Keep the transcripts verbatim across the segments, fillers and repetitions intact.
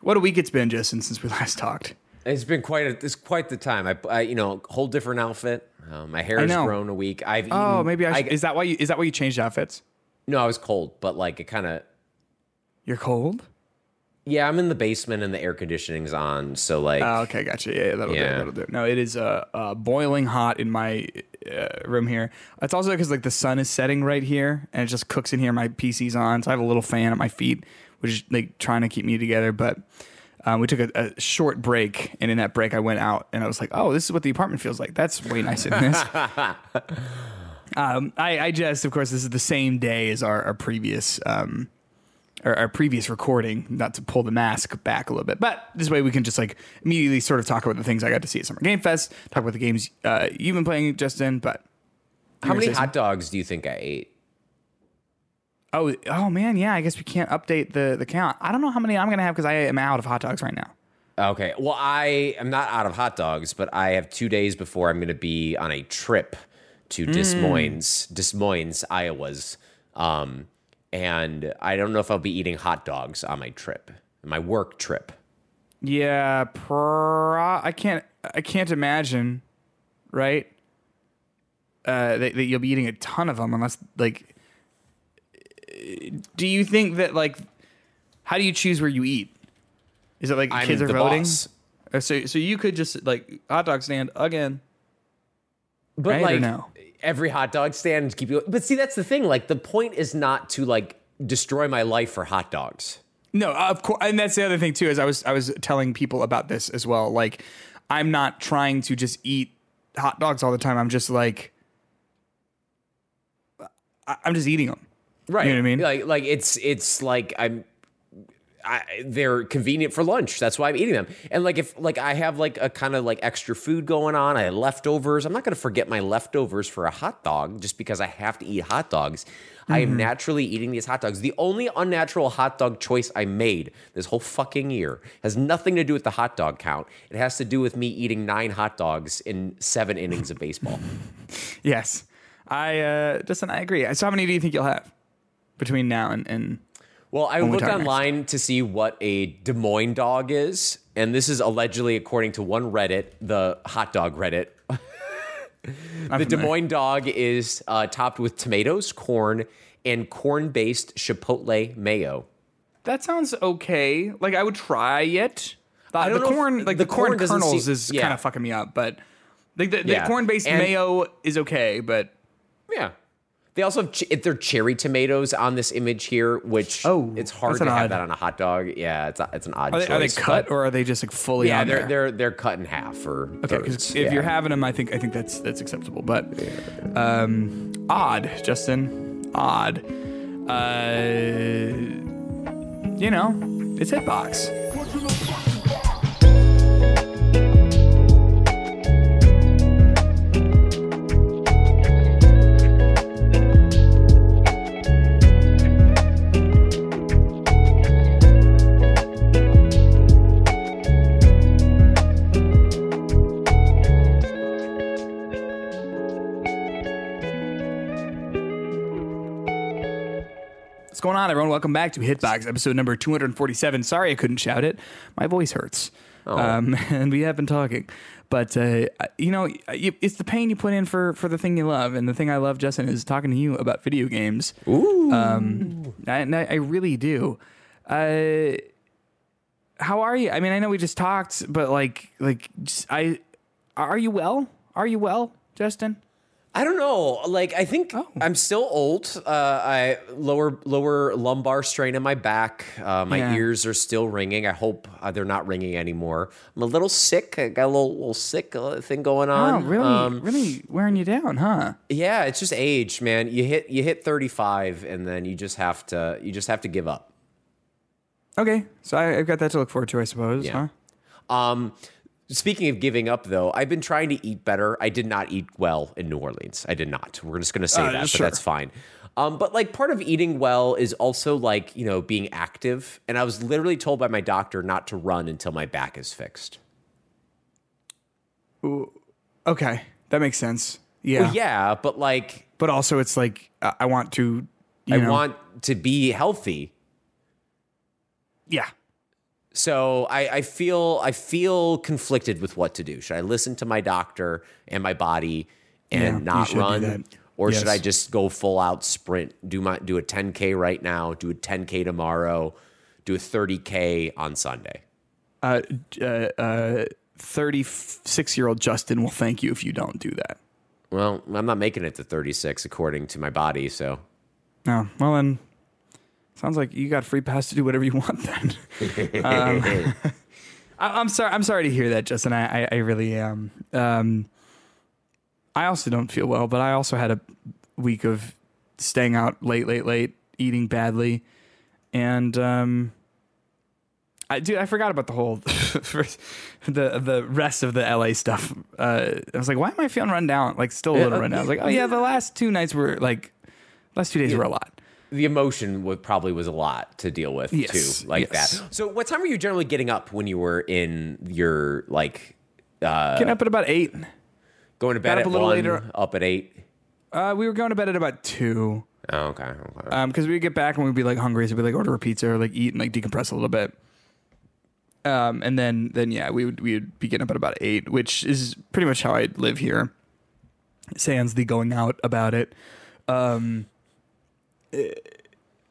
What a week it's been, Justin, since we last talked. It's been quite a, it's quite the time. I, I you know, whole different outfit. Uh, my hair has grown a week. I've eaten. Oh, maybe I, I should, is that why you is that why you changed outfits? No, I was cold, but like it kind of. You're cold? Yeah, I'm in the basement and the air conditioning's on, so like. Oh, okay, gotcha. Yeah, yeah that'll yeah. do. That'll do. No, it is uh, uh boiling hot in my uh, room here. It's also because like the sun is setting right here, and it just cooks in here. My P C's on, so I have a little fan at my feet, which is like trying to keep me together. But um, we took a, a short break, and in that break, I went out, and I was like, "Oh, this is what the apartment feels like. That's way nicer than this." um, I, I just, of course, this is the same day as our, our previous. Um, Our, our previous recording, not to pull the mask back a little bit, but this way we can just like immediately sort of talk about the things I got to see at Summer Game Fest, talk about the games uh, you've been playing, Justin. But how many hot dogs do you think I ate? Oh, oh man, yeah. I guess we can't update the the count. I don't know how many I'm gonna have because I am out of hot dogs right now. Okay, well I am not out of hot dogs, but I have two days before I'm going to be on a trip to Des Moines, mm. Des Moines, Iowa's. Um, And I don't know if I'll be eating hot dogs on my trip, my work trip. Yeah, pro- I can't. I can't imagine, right? Uh, that, that you'll be eating a ton of them, unless like. Do you think that like, how do you choose where you eat? Is it like I'm kids are the voting? boss. So, so you could just like hot dog stand again. But right, like no? every hot dog stand keep you. But see, that's the thing. Like the point is not to like destroy my life for hot dogs. No, of course, and that's the other thing too. Is I was I was telling people about this as well. Like, I'm not trying to just eat hot dogs all the time. I'm just like, I'm just eating them. Right. You know what I mean? Like like it's it's like I'm. I, they're convenient for lunch. That's why I'm eating them. And like if like I have like a kind of like extra food going on, I have leftovers. I'm not going to forget my leftovers for a hot dog just because I have to eat hot dogs. Mm-hmm. I am naturally eating these hot dogs. The only unnatural hot dog choice I made this whole fucking year has nothing to do with the hot dog count. It has to do with me eating nine hot dogs in seven innings of baseball. Yes. I uh Justin, I agree. So how many do you think you'll have between now and, and Well, I looked online next. to see what a Des Moines dog is, and this is allegedly, according to one Reddit, the hot dog Reddit. The Des Moines dog is uh, topped with tomatoes, corn, and corn-based chipotle mayo. That sounds okay. Like I would try it. The, I don't the know corn, if, like the the corn, corn kernels, seem, is yeah. kind of fucking me up. But like the, the yeah. corn-based and, mayo is okay. But yeah. They also have ch- they're cherry tomatoes on this image here, which oh, it's hard to have that on a hot dog. Yeah, it's a, it's an odd are they, choice. Are they cut or are they just like fully? Yeah, on they're there? they're they're cut in half or okay. Because if yeah. you're having them, I think I think that's that's acceptable. But um, odd, Justin, odd. Uh, you know, it's Hitbox. What's going on, everyone? Welcome back to Hitbox, episode number two hundred forty-seven. Sorry I couldn't shout it. My voice hurts. Oh. Um, and we have been talking. But, uh, you know, it's the pain you put in for, for the thing you love. And the thing I love, Justin, is talking to you about video games. Ooh. Um, and I, I really do. Uh, how are you? I mean, I know we just talked, but, like, like just, I, are you well? Are you well, Justin? I don't know. Like, I think oh. I'm still old. Uh, I lower lower lumbar strain in my back. Uh, my yeah. ears are still ringing. I hope uh, they're not ringing anymore. I'm a little sick. I got a little, little sick uh, thing going on. Oh, really? Um, really wearing you down, huh? Yeah, it's just age, man. You hit you hit thirty-five, and then you just have to you just have to give up. Okay, so I, I've got that to look forward to, I suppose. Yeah. Huh? Um. Speaking of giving up, though, I've been trying to eat better. I did not eat well in New Orleans. I did not. We're just going to say uh, that, sure. but that's fine. Um, but like part of eating well is also like, you know, being active. And I was literally told by my doctor not to run until my back is fixed. Ooh, okay, that makes sense. Yeah. Well, yeah, but like... But also it's like, uh, I want to, you I know, want to be healthy. Yeah. So I, I feel I feel conflicted with what to do. Should I listen to my doctor and my body and Yeah, you not should do run, that. or Yes. should I just go full out sprint? Do my do a ten K right now, do a ten K tomorrow, do a thirty K on Sunday. Uh, uh, uh, thirty-six-year-old Justin will thank you if you don't do that. Well, I'm not making it to thirty-six according to my body, so No, well then, sounds like you got free pass to do whatever you want then. um, I, I'm sorry. I'm sorry to hear that, Justin. I, I, I really am. Um, I also don't feel well, but I also had a week of staying out late, late, late, eating badly, and um, I dude, I forgot about the whole the the rest of the L A stuff. Uh, I was like, why am I feeling run down? Like, still a little run down. I was like, oh yeah, the last two nights were like, last two days Yeah. were a lot. the emotion would probably was a lot to deal with Yes, too, like yes. that. So, what time were you generally getting up when you were in your like uh, Getting up at about eight. going to bed got up at a little one, later. up at eight? Uh, we were going to bed at about two. Oh, okay. okay. Um, because we would get back and we'd be like hungry, so we'd like order a pizza or like eat and like decompress a little bit. Um, and then then yeah, we would we would be getting up at about eight, which is pretty much how I live here. Sans the going out about it. Um, it,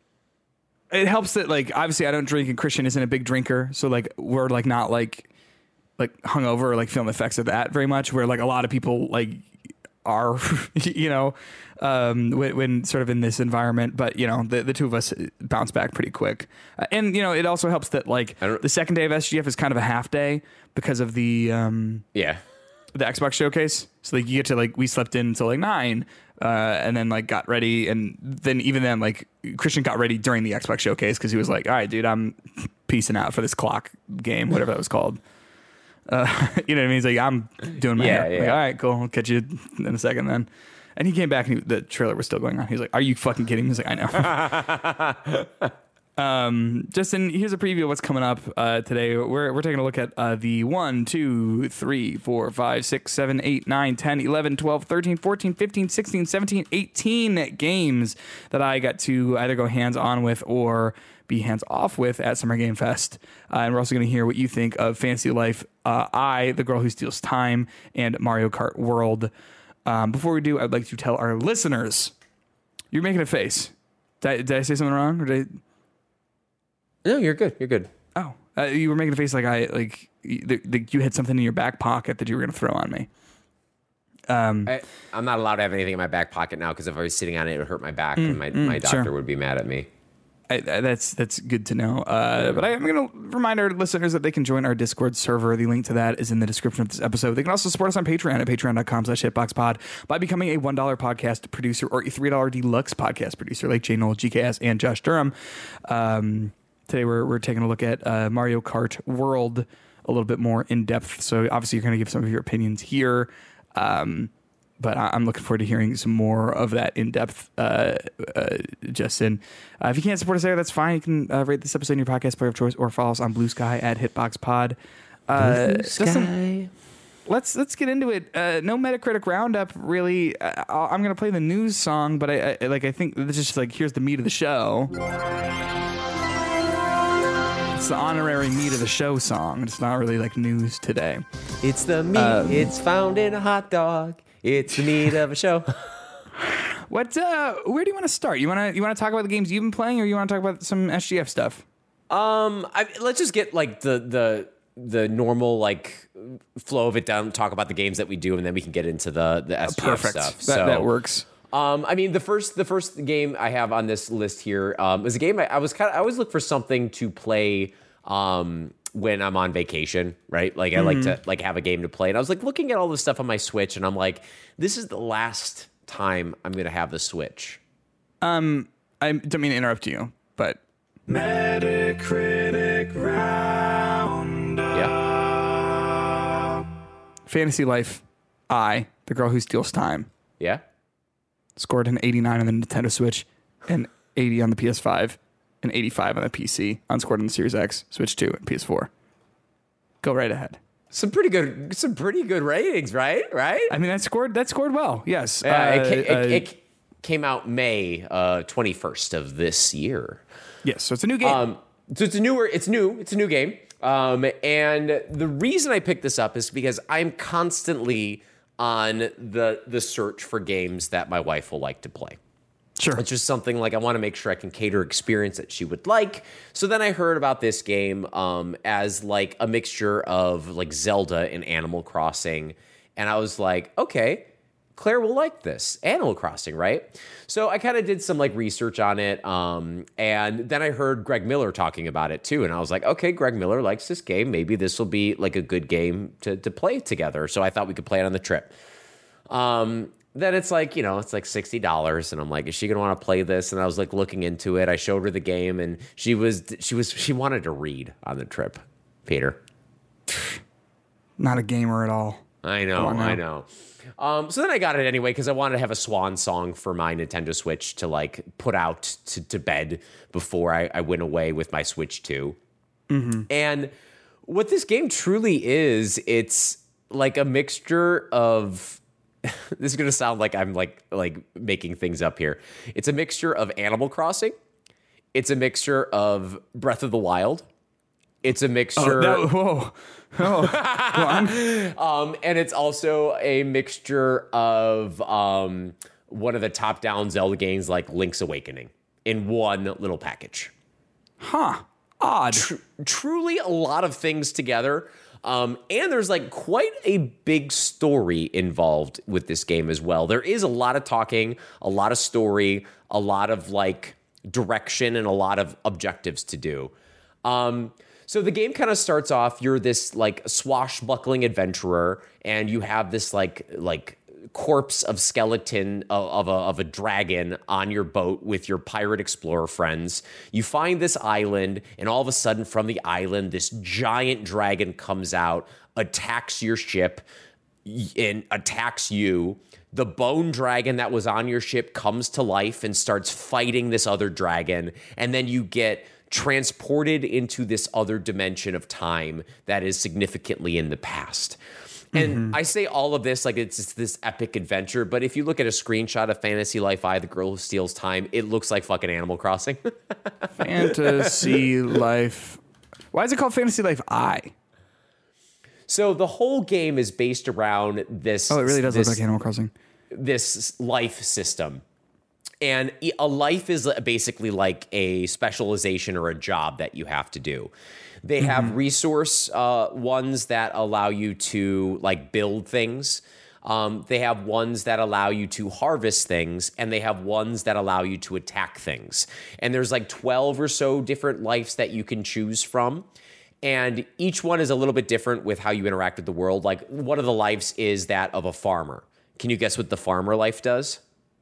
it helps that like obviously I don't drink and Christian isn't a big drinker, so like we're like not like like hungover or like feeling the effects of that very much. Where like a lot of people like are, you know, um, when, when sort of in this environment. But you know, the the two of us bounce back pretty quick, uh, and you know, it also helps that like the second day of S G F is kind of a half day because of the um, Yeah. the Xbox showcase. So like you get to like we slept in until like nine, uh, and then like got ready, and then even then like Christian got ready during the Xbox showcase because he was like, all right, dude, I'm peacing out for this clock game, whatever that was called. Uh, you know what I mean? He's like, I'm doing my Yeah, hair. yeah. Like, all right, cool. I'll catch you in a second then. And he came back and he, the trailer was still going on. He was like, are you fucking kidding me? He's like, I know. um, Justin, here's a preview of what's coming up uh, today. We're, we're taking a look at uh, the one, two, three, four, five, six, seven, eight, nine, ten, eleven, twelve, thirteen, fourteen, fifteen, sixteen, seventeen, eighteen games that I got to either go hands on with or be hands off with at Summer Game Fest. Uh, and we're also going to hear what you think of Fantasy Life, uh, I, The Girl Who Steals Time, and Mario Kart World. Um, before we do, I'd like to tell our listeners, you're making a face. Did I, did I say something wrong? Or did I, No, you're good. You're good. oh, uh, you were making a face like I like you, the, you had something in your back pocket that you were going to throw on me. Um, I, I'm not allowed to have anything in my back pocket now because if I was sitting on it, it would hurt my back, and my, my doctor sure. would be mad at me. I, I- that's that's good to know. Uh, but I, I'm going to remind our listeners that they can join our Discord server. The link to that is in the description of this episode. They can also support us on Patreon at patreon.com slash hitboxpod by becoming a one dollar podcast producer or a three dollar deluxe podcast producer like Jay Knoll, G K S, and Josh Durham. Um, today we're, we're taking a look at uh, Mario Kart World a little bit more in depth. So obviously you're going to give some of your opinions here. Um, But I- I'm looking forward to hearing some more of that in-depth, uh, uh, Justin. Uh, if you can't support us there, that's fine. You can uh, rate this episode in your podcast player of choice or follow us on Blue Sky at HitboxPod. Uh, Justin, let's let's get into it. Uh, no Metacritic roundup, really. Uh, I'll- I'm going to play the news song, but I, I like I think this is just like here's the meat of the show. It's the honorary meat of the show song. It's not really like news today. It's the meat. Um, it's found in a hot dog. It's the meat of a show. What? Uh, where do you want to start? You want to you want to talk about the games you've been playing, or you want to talk about some S G F stuff? Um, I, let's just get like the the the normal like flow of it down. Talk about the games that we do, and then we can get into the the S G F Perfect. stuff. That, so, that works. Um, I mean, the first the first game I have on this list here um, is a game I, I was kind of I always look for something to play um, when I'm on vacation, right? Like I Mm-hmm. like to like have a game to play, and I was like looking at all this stuff on my Switch, and I'm like, this is the last time I'm gonna have the Switch. Um, I don't mean to interrupt you, but Metacritic roundup. Yeah, Fantasy Life, I, The Girl Who Steals Time, yeah. scored an eighty-nine on the Nintendo Switch, and eighty on the P S five, and eighty-five on the P C, unscored on the Series X, Switch two, and P S four. Go right ahead. Some pretty good, some pretty good ratings, right? Right? I mean, that scored that scored well. Yes. Yeah, Uh, it, ca- it, uh, it came out May uh, twenty-first of this year. yes. So it's a new game. Um, so it's a newer, it's new, it's a new game. Um, and the reason I picked this up is because I'm constantly on the the search for games that my wife will like to play. Sure. It's just something like I want to make sure I can cater experience that she would like. So then I heard about this game um, as like a mixture of like Zelda and Animal Crossing. And I was like, okay, Claire will like this. Animal Crossing, right? So I kind of did some like research on it. Um, and then I heard Greg Miller talking about it too. And I was like, okay, Greg Miller likes this game. Maybe this will be like a good game to, to play together. So I thought we could play it on the trip. Um, then it's like, you know, it's like sixty dollars. And I'm like, is she going to want to play this? And I was like looking into it. I showed her the game and she was, she was, she wanted to read on the trip, Peter. Not a gamer at all. I know, I know. Um, so then I got it anyway because I wanted to have a swan song for my Nintendo Switch to like put out to, to bed before I, I went away with my Switch two. Mm-hmm. And what this game truly is, it's like a mixture of. This is going to sound like I'm like like making things up here. It's a mixture of Animal Crossing. It's a mixture of Breath of the Wild. It's a mixture. Oh, that, whoa. Oh, um, and it's also a mixture of um, one of the top-down Zelda games like Link's Awakening in one little package. Huh. Odd. Tr- truly a lot of things together. Um, and there's like quite a big story involved with this game as well. There is a lot of talking, a lot of story, a lot of like direction, and a lot of objectives to do. Um, so the game kind of starts off, you're this like swashbuckling adventurer, and you have this like like corpse of skeleton of, of, a, of a dragon on your boat with your pirate explorer friends. You find this island, and all of a sudden from the island, this giant dragon comes out, attacks your ship, and attacks you. The bone dragon that was on your ship comes to life and starts fighting this other dragon, and then you get transported into this other dimension of time that is significantly in the past. And mm-hmm. I say all of this like it's just this epic adventure, but if you look at a screenshot of Fantasy Life I, The Girl Who Steals Time, it looks like fucking Animal Crossing. Fantasy Life. Why is it called Fantasy Life I? So the whole game is based around this. Oh, it really does this, look like Animal Crossing. This life system. And a life is basically like a specialization or a job that you have to do. They have mm-hmm. resource uh, ones that allow you to like build things. Um, they have ones that allow you to harvest things, and they have ones that allow you to attack things. And there's like twelve or so different lives that you can choose from. And each one is a little bit different with how you interact with the world. Like one of the lives is that of a farmer. Can you guess what the farmer life does?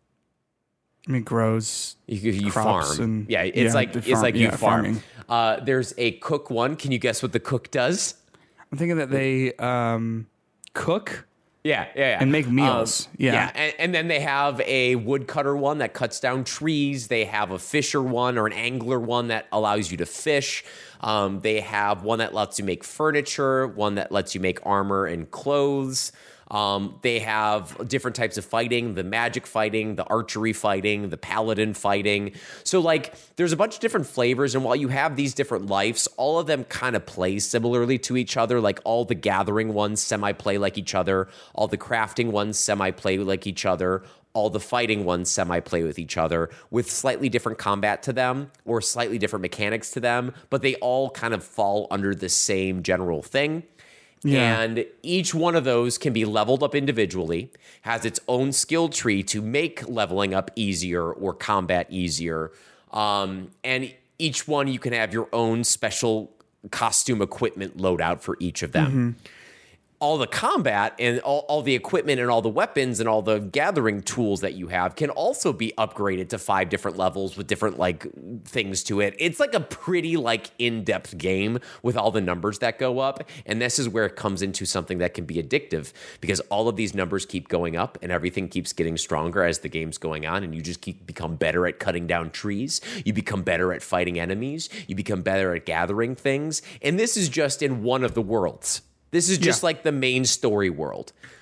I mean, grows. You, you crops farm. And, yeah, it's yeah, like farm, it's like you yeah, farm. Farming. Uh, there's a cook one. Can you guess what the cook does? I'm thinking that they um, cook. Yeah, yeah, yeah. And make meals. Um, yeah. yeah. And, and then they have a woodcutter one that cuts down trees. They have a fisher one or an angler one that allows you to fish. Um, they have one that lets you make furniture, one that lets you make armor and clothes. Um, they have different types of fighting, the magic fighting, the archery fighting, the paladin fighting. So like there's a bunch of different flavors. And while you have these different lives, all of them kind of play similarly to each other. Like all the gathering ones semi-play like each other. All the crafting ones semi-play like each other. All the fighting ones semi-play with each other with slightly different combat to them or slightly different mechanics to them. But they all kind of fall under the same general thing. Yeah. And each one of those can be leveled up individually, has its own skill tree to make leveling up easier or combat easier. Um, and each one you can have your own special costume equipment loadout for each of them. Mm-hmm. All the combat and all, all the equipment and all the weapons and all the gathering tools that you have can also be upgraded to five different levels with different like things to it. It's like a pretty like in-depth game with all the numbers that go up. And this is where it comes into something that can be addictive because all of these numbers keep going up and everything keeps getting stronger as the game's going on. And you just keep become better at cutting down trees. You become better at fighting enemies. You become better at gathering things. And this is just in one of the worlds. This is just yeah. like the main story world.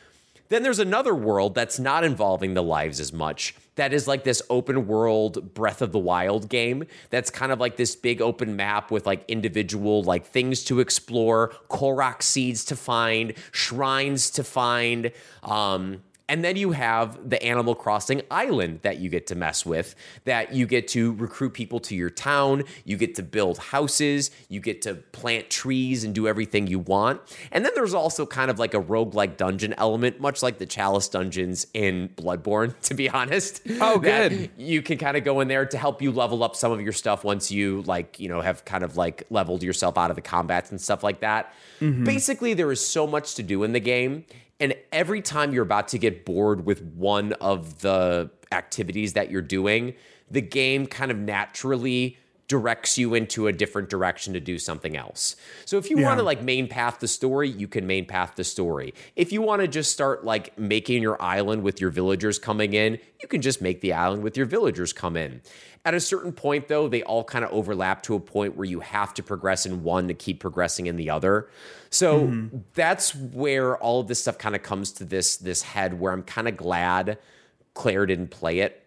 Then there's another world that's not involving the lives as much. That is like this open world Breath of the Wild game. That's kind of like this big open map with like individual like things to explore, Korok seeds to find, shrines to find. Um, And then you have the Animal Crossing island that you get to mess with, that you get to recruit people to your town, you get to build houses, you get to plant trees and do everything you want. And then there's also kind of like a roguelike dungeon element, much like the Chalice dungeons in Bloodborne, to be honest. Oh, good. You can kind of go in there to help you level up some of your stuff once you like, you know, have kind of like leveled yourself out of the combats and stuff like that. Mm-hmm. Basically, there is so much to do in the game. And every time you're about to get bored with one of the activities that you're doing, the game kind of naturally directs you into a different direction to do something else. So if you Yeah. want to like main path the story, you can main path the story. If you want to just start like making your island with your villagers coming in, you can just make the island with your villagers come in. At a certain point, though, they all kind of overlap to a point where you have to progress in one to keep progressing in the other. So mm-hmm. that's where all of this stuff kind of comes to this, this head, where I'm kind of glad Claire didn't play it,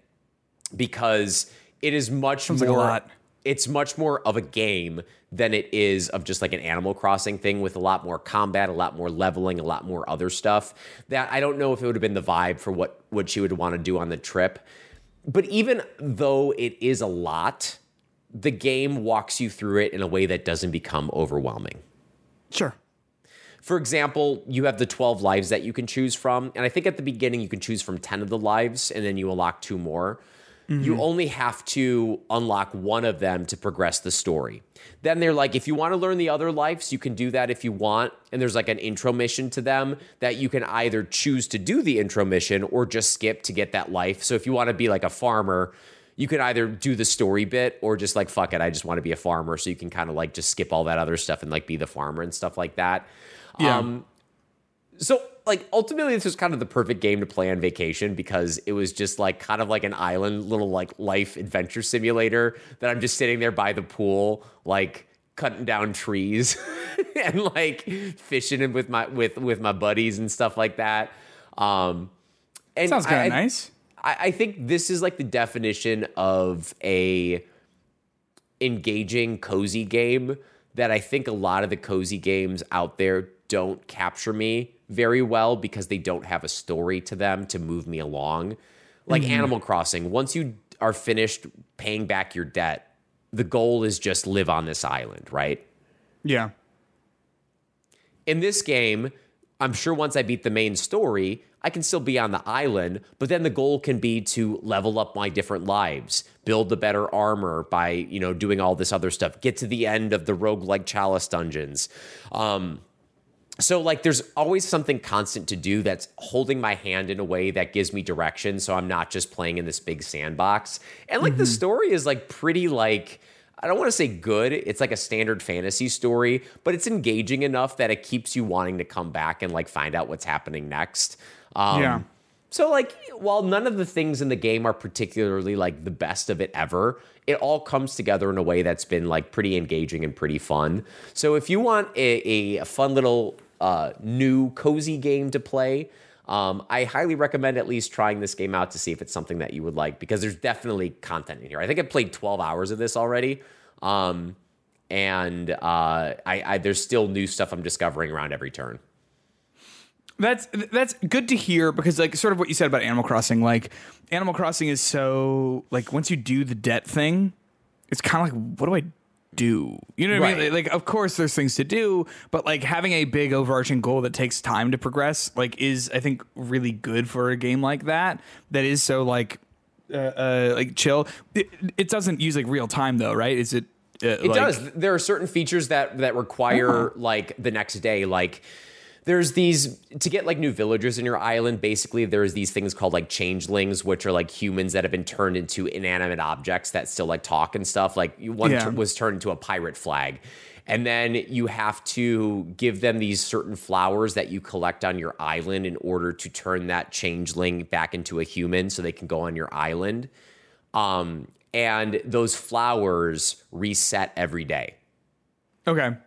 because it is much Sounds more... like a lot. It's much more of a game than it is of just like an Animal Crossing thing, with a lot more combat, a lot more leveling, a lot more other stuff that I don't know if it would have been the vibe for what, what she would want to do on the trip. But even though it is a lot, the game walks you through it in a way that doesn't become overwhelming. Sure. For example, you have the twelve lives that you can choose from. And I think at the beginning you can choose from ten of the lives, and then you unlock two more. Mm-hmm. You only have to unlock one of them to progress the story. Then they're like, if you want to learn the other lives, you can do that if you want. And there's like an intro mission to them that you can either choose to do the intro mission or just skip to get that life. So if you want to be like a farmer, you can either do the story bit or just like, fuck it, I just want to be a farmer. So you can kind of like just skip all that other stuff and like be the farmer and stuff like that. Yeah. Um, so like ultimately this was kind of the perfect game to play on vacation, because it was just like kind of like an island little like life adventure simulator that I'm just sitting there by the pool, like cutting down trees and like fishing with my with with my buddies and stuff like that. Um, and Sounds kind of I, nice. I, I think this is like the definition of a engaging cozy game that I think a lot of the cozy games out there don't capture me very well, because they don't have a story to them to move me along. Like mm-hmm. Animal Crossing, once you are finished paying back your debt, the goal is just live on this island, right? Yeah. In this game, I'm sure once I beat the main story, I can still be on the island, but then the goal can be to level up my different lives, build the better armor by, you know, doing all this other stuff, get to the end of the roguelike Chalice dungeons. Um, So, like, there's always something constant to do that's holding my hand in a way that gives me direction, so I'm not just playing in this big sandbox. And, like, mm-hmm. the story is, like, pretty, like, I don't want to say good. It's like a standard fantasy story, but it's engaging enough that it keeps you wanting to come back and, like, find out what's happening next. Um, yeah. So, like, while none of the things in the game are particularly, like, the best of it ever, it all comes together in a way that's been, like, pretty engaging and pretty fun. So if you want a, a fun little uh, new cozy game to play, um, I highly recommend at least trying this game out to see if it's something that you would like, because there's definitely content in here. I think I played twelve hours of this already, um, and uh, I, I, there's still new stuff I'm discovering around every turn. That's that's good to hear, because like sort of what you said about Animal Crossing, like Animal Crossing is so like once you do the debt thing, it's kind of like, what do I do? You know what Right. I mean? Like, of course there's things to do, but like having a big overarching goal that takes time to progress, like is I think really good for a game like that. That is so like uh, uh like chill. It, it doesn't use like real time though, right? Is it? Uh, It like, does. There are certain features that that require Uh-huh. like the next day, like. There's these, to get like new villagers in your island, basically there's these things called like changelings, which are like humans that have been turned into inanimate objects that still like talk and stuff. Like one Yeah. t- was turned into a pirate flag. And then you have to give them these certain flowers that you collect on your island in order to turn that changeling back into a human so they can go on your island. Um, and those flowers reset every day. Okay.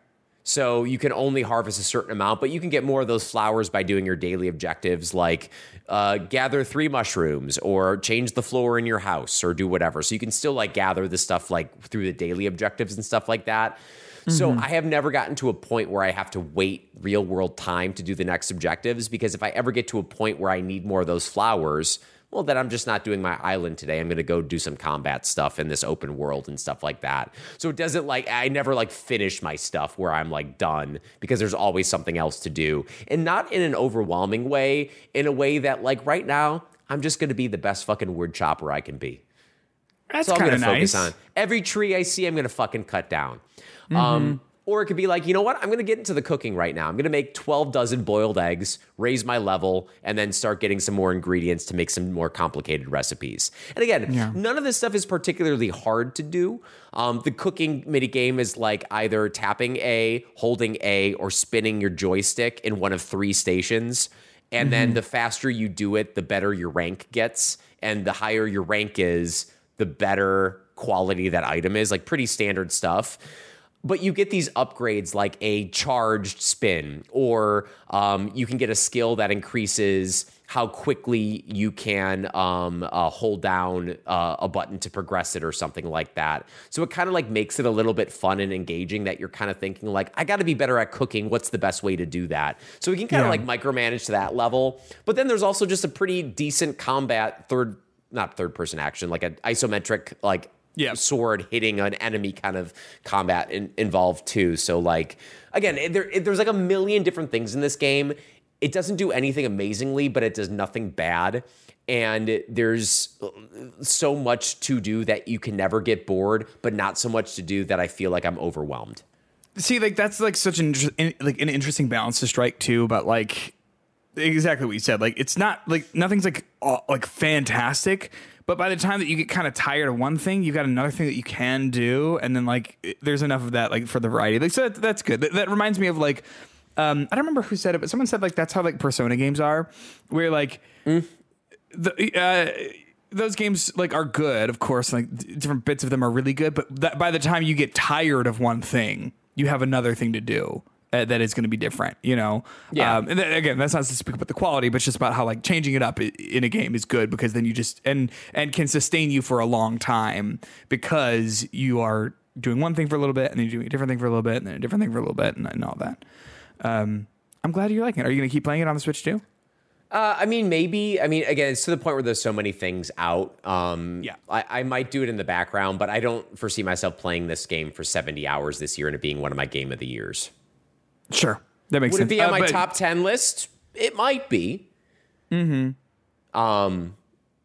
So you can only harvest a certain amount, but you can get more of those flowers by doing your daily objectives, like uh, gather three mushrooms or change the floor in your house or do whatever. So you can still like gather the stuff like through the daily objectives and stuff like that. Mm-hmm. So I have never gotten to a point where I have to wait real world time to do the next objectives, because if I ever get to a point where I need more of those flowers, well, then I'm just not doing my island today. I'm going to go do some combat stuff in this open world and stuff like that. So it doesn't like, I never like finish my stuff where I'm like done, because there's always something else to do. And not in an overwhelming way, in a way that like right now, I'm just going to be the best fucking wood chopper I can be. That's so I'm kind of going to focus nice. on every tree I see, I'm going to fucking cut down. Mm-hmm. Um, Or it could be like, you know what? I'm going to get into the cooking right now. I'm going to make twelve dozen boiled eggs, raise my level, and then start getting some more ingredients to make some more complicated recipes. And again, Yeah. none of this stuff is particularly hard to do. Um, the cooking mini game is like either tapping A, holding A, or spinning your joystick in one of three stations. And mm-hmm. then the faster you do it, the better your rank gets. And the higher your rank is, the better quality that item is. Like pretty standard stuff. But you get these upgrades like a charged spin, or um, you can get a skill that increases how quickly you can um, uh, hold down uh, a button to progress it or something like that. So it kind of like makes it a little bit fun and engaging, that you're kind of thinking like, I got to be better at cooking. What's the best way to do that? So we can kind of Yeah. like micromanage to that level. But then there's also just a pretty decent combat third, not third person action, like an isometric like Yeah. sword hitting an enemy kind of combat in, involved too. So like, again, it, there, it, there's like a million different things in this game. It doesn't do anything amazingly, but it does nothing bad. And there's so much to do that you can never get bored, but not so much to do that I feel like I'm overwhelmed. See, like that's like such an inter- like an interesting balance to strike too. But like exactly what you said. Like it's not like nothing's like all, like fantastic. But by the time that you get kind of tired of one thing, you've got another thing that you can do, and then like it- there's enough of that like for the variety. Like so that, that's good. That, that reminds me of like um, I don't remember who said it, but someone said like that's how like Persona games are, where like mm. the uh, those games like are good, of course. Like d- different bits of them are really good, but that by the time you get tired of one thing, you have another thing to do. Uh, that is going to be different, you know? Yeah. Um, and th- again, that's not to speak about the quality, but it's just about how like changing it up i- in a game is good, because then you just, and, and can sustain you for a long time, because you are doing one thing for a little bit and then you're doing a different thing for a little bit and then a different thing for a little bit and, and all that. Um, I'm glad you're liking it. Are you going to keep playing it on the Switch too? Uh, I mean, maybe. I mean, again, it's to the point where there's so many things out. Um, Yeah. I, I might do it in the background, but I don't foresee myself playing this game for seventy hours this year and it being one of my game of the years. Sure. That makes Would sense. it be on Uh, my but- top ten list? It might be. Mm-hmm. Um,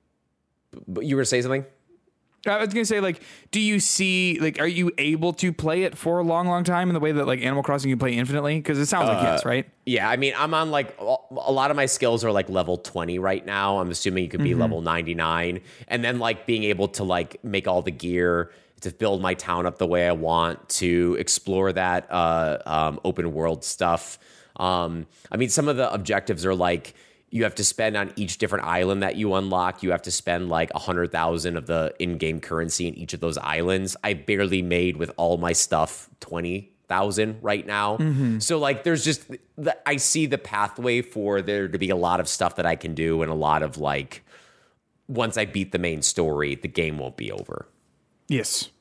but you were to say something? I was gonna say, like, do you see, like, are you able to play it for a long, long time in the way that, like, Animal Crossing you play infinitely? Because it sounds like yes, right? Yeah, I mean, I'm on like a lot of my skills are like level twenty right now. I'm assuming you could be mm-hmm. level ninety-nine, and then like being able to like make all the gear to build my town up the way I want, to explore that uh, um, open world stuff. Um, I mean, some of the objectives are like, you have to spend on each different island that you unlock. You have to spend like a hundred thousand of the in-game currency in each of those islands. I barely made with all my stuff twenty thousand right now. Mm-hmm. So like, there's just the, I see the pathway for there to be a lot of stuff that I can do, and a lot of like, once I beat the main story, the game won't be over. Yes,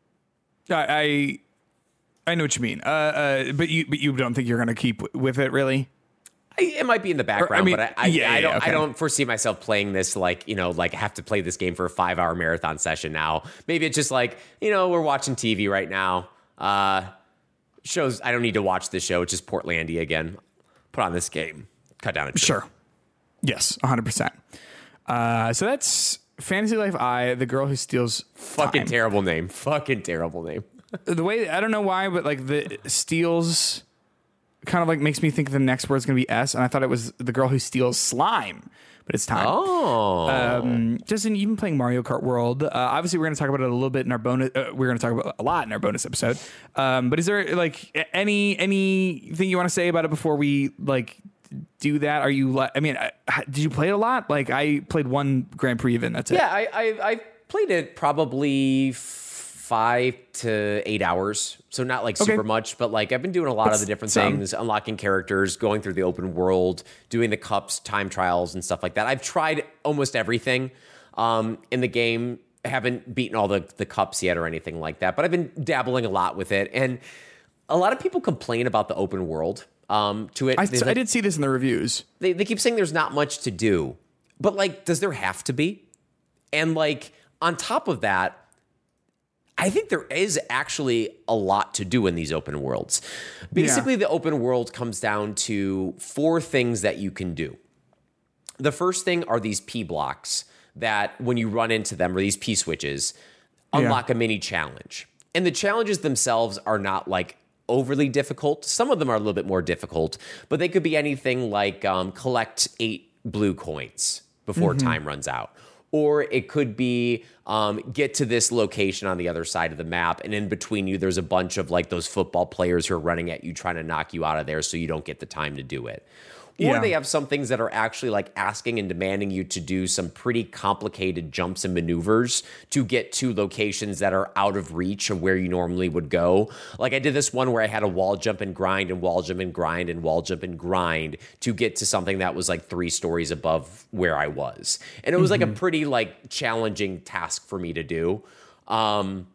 I I, I know what you mean. Uh, uh, but you but you don't think you're gonna keep with it, really? I, it might be in the background, or, I mean, but I, I, yeah, I don't. yeah, okay. I don't foresee myself playing this like you know, like I have to play this game for a five-hour marathon session now. Maybe it's just like you know, we're watching T V right now. Uh, shows I don't need to watch this show. It's just Portlandia again. Put on this game. Cut down a tree. Sure. Yes, one hundred percent. Uh, so that's Fantasy Life I, the girl who steals Fucking time. terrible name. Fucking terrible name. The way, I don't know why, but like the steals kind of like makes me think the next word's going to be S, and I thought it was the girl who steals slime, but it's time. Oh. Um, Justin, you've been playing Mario Kart World. Uh, obviously, we're going to talk about it a little bit in our bonus. Uh, we're going to talk about a lot in our bonus episode. Um, but is there like any anything you want to say about it before we like do that? Are you? I mean, I, did you play it a lot? Like I played one Grand Prix event. That's it. Yeah, I, I I played it probably f- five to eight hours. So not like Okay. super much, but like I've been doing a lot of the different some. things, unlocking characters, going through the open world, doing the cups, time trials, and stuff like that. I've tried almost everything um, in the game. I haven't beaten all the, the cups yet or anything like that, but I've been dabbling a lot with it. And a lot of people complain about the open world um, to it. I, They- I did see this in the reviews. they, they keep saying there's not much to do, but like, does there have to be? And like, on top of that, I think there is actually a lot to do in these open worlds. Basically, Yeah. the open world comes down to four things that you can do. The first thing are these P blocks that when you run into them, or these P switches, unlock a mini challenge. And the challenges themselves are not like overly difficult. Some of them are a little bit more difficult, but they could be anything like um, collect eight blue coins before Mm-hmm. time runs out. Or it could be um, get to this location on the other side of the map, and in between you, there's a bunch of like those football players who are running at you, trying to knock you out of there so you don't get the time to do it. Or Yeah. they have some things that are actually like asking and demanding you to do some pretty complicated jumps and maneuvers to get to locations that are out of reach of where you normally would go. Like I did this one where I had a wall jump and grind and wall jump and grind and wall jump and grind to get to something that was like three stories above where I was. And it was like a pretty like challenging task for me to do. Um,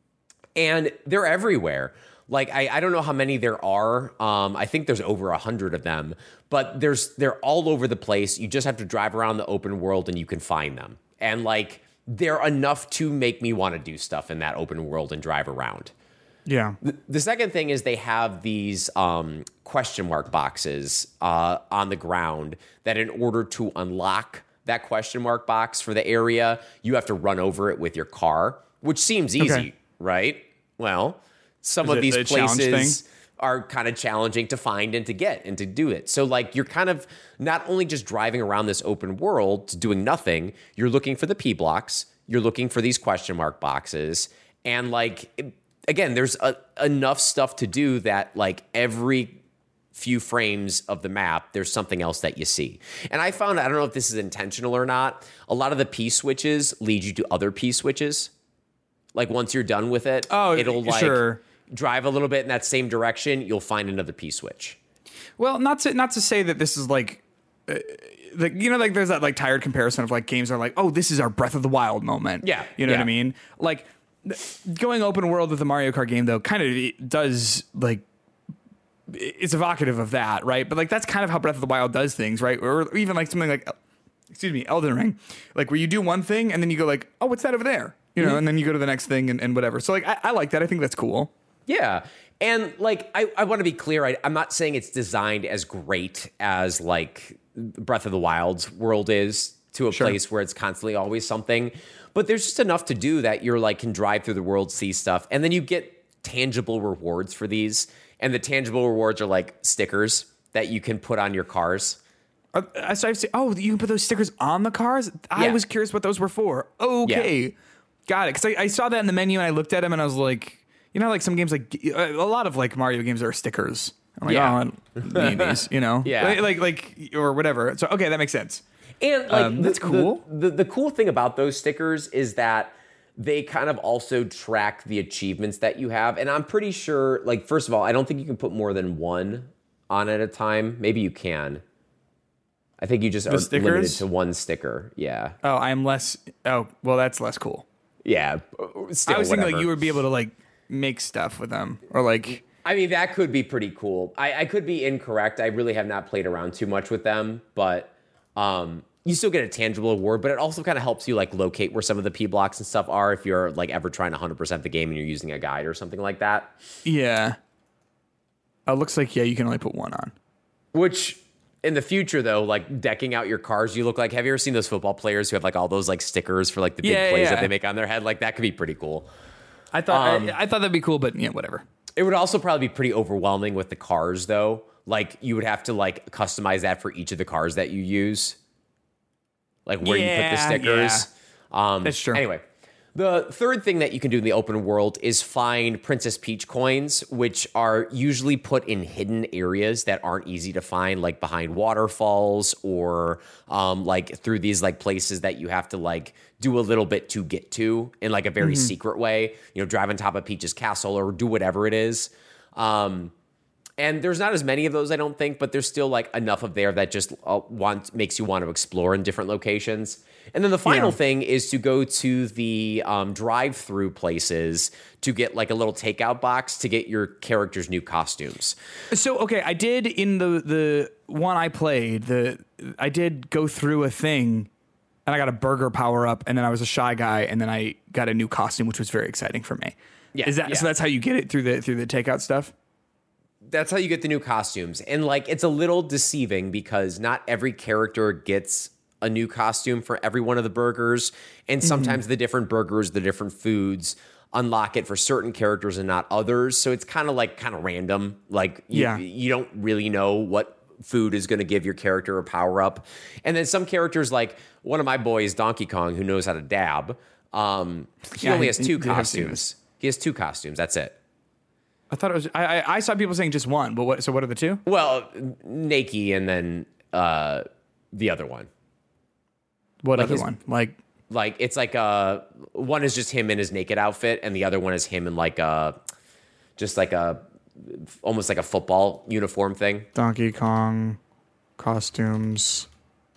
and they're everywhere. Like, I, I don't know how many there are. Um, I think there's over a hundred of them, but there's they're all over the place. You just have to drive around the open world and you can find them. And like, they're enough to make me want to do stuff in that open world and drive around. Yeah. The, the second thing is they have these um, question mark boxes uh, on the ground that in order to unlock that question mark box for the area, you have to run over it with your car, which seems easy, Okay. right? Well, some Is of it these a challenge places thing? are kind of challenging to find and to get and to do it. So like you're kind of not only just driving around this open world doing nothing, you're looking for the P blocks, you're looking for these question mark boxes, and like it, again, there's a, enough stuff to do that like every few frames of the map, there's something else that you see. And I found, I don't know if this is intentional or not, a lot of the P switches lead you to other P switches. Like once you're done with it, Oh, it'll like sure. drive a little bit in that same direction, you'll find another P switch. Well, not to not to say that this is like, uh, like you know, like there's that like tired comparison of like games are like, oh, this is our Breath of the Wild moment. Yeah, you know what yeah. I mean? Like th- going open world with the Mario Kart game though, kind of does like. It's evocative of that, right? But like that's kind of how Breath of the Wild does things, right? Or even like something like, excuse me, Elden Ring, like where you do one thing and then you go like, oh, what's that over there? You know, Mm-hmm. and then you go to the next thing and, and whatever. So like I, I like that. I think that's cool. Yeah. And like, I, I want to be clear. I, I'm not saying it's designed as great as like Breath of the Wild's world is to a Sure. place where it's constantly always something. But there's just enough to do that you're like can drive through the world, see stuff, and then you get tangible rewards for these. And the tangible rewards are like stickers that you can put on your cars. Uh, so I've seen, oh, you can put those stickers on the cars? I Yeah. was curious what those were for. Okay. Got it. Because I, I saw that in the menu and I looked at them and I was like, you know, like some games, like a lot of like Mario games are stickers. I'm like, Yeah. oh, I don't need these, you know? Yeah. Like, like, like, or whatever. So, okay, that makes sense. And like Um, the- that's cool. The, the the cool thing about those stickers is that they kind of also track the achievements that you have. And I'm pretty sure, like, first of all, I don't think you can put more than one on at a time. Maybe you can. I think you just are stickers? limited to one sticker. Yeah. Oh, I'm less. Oh, well, that's less cool. Yeah. Still, I was thinking whatever. like you would be able to like make stuff with them or like. I mean, that could be pretty cool. I, I could be incorrect. I really have not played around too much with them, but um, you still get a tangible award, but it also kind of helps you like locate where some of the P blocks and stuff are if you're like ever trying to one hundred percent the game and you're using a guide or something like that. Yeah. Oh, looks like, yeah, you can only put one on. Which in the future, though, like decking out your cars, you look like, have you ever seen those football players who have like all those like stickers for like the big Yeah, plays yeah. that they make on their head? Like that could be pretty cool. I thought Um, I, I thought that'd be cool, but yeah, whatever. It would also probably be pretty overwhelming with the cars, though. Like you would have to like customize that for each of the cars that you use, like where you put the Yeah, stickers. Um, That's true. Anyway, The third thing that you can do in the open world is find Princess Peach coins, which are usually put in hidden areas that aren't easy to find, like behind waterfalls or um, like through these like places that you have to like do a little bit to get to in like a very mm-hmm. secret way. You know, drive on top of Peach's castle or do whatever it is. Um, and there's not as many of those, I don't think, but there's still like enough of there that just uh, want makes you want to explore in different locations. And then the final yeah. thing is to go to the um, drive-through places to get like a little takeout box to get your character's new costumes. So, okay, I did in the the one I played, the I did go through a thing and I got a burger power up and then I was a shy guy and then I got a new costume, which was very exciting for me. Yeah. Is that yeah. so that's how you get it through the through the takeout stuff? That's how you get the new costumes. And like it's a little deceiving because not every character gets a new costume for every one of the burgers, and sometimes mm-hmm. the different burgers, the different foods unlock it for certain characters and not others. So it's kind of like kind of random. Like you, yeah. you don't really know what food is going to give your character a power up. And then some characters, like one of my boys, Donkey Kong, who knows how to dab, um, he yeah, only has two costumes. He has two costumes. That's it. I thought it was. I, I I saw people saying just one, but what? So what are the two? Well, Nakey and then uh, the other one. What like other his, one? Like, like it's like uh one is just him in his naked outfit, and the other one is him in like a, just like a, almost like a football uniform thing. Donkey Kong costumes.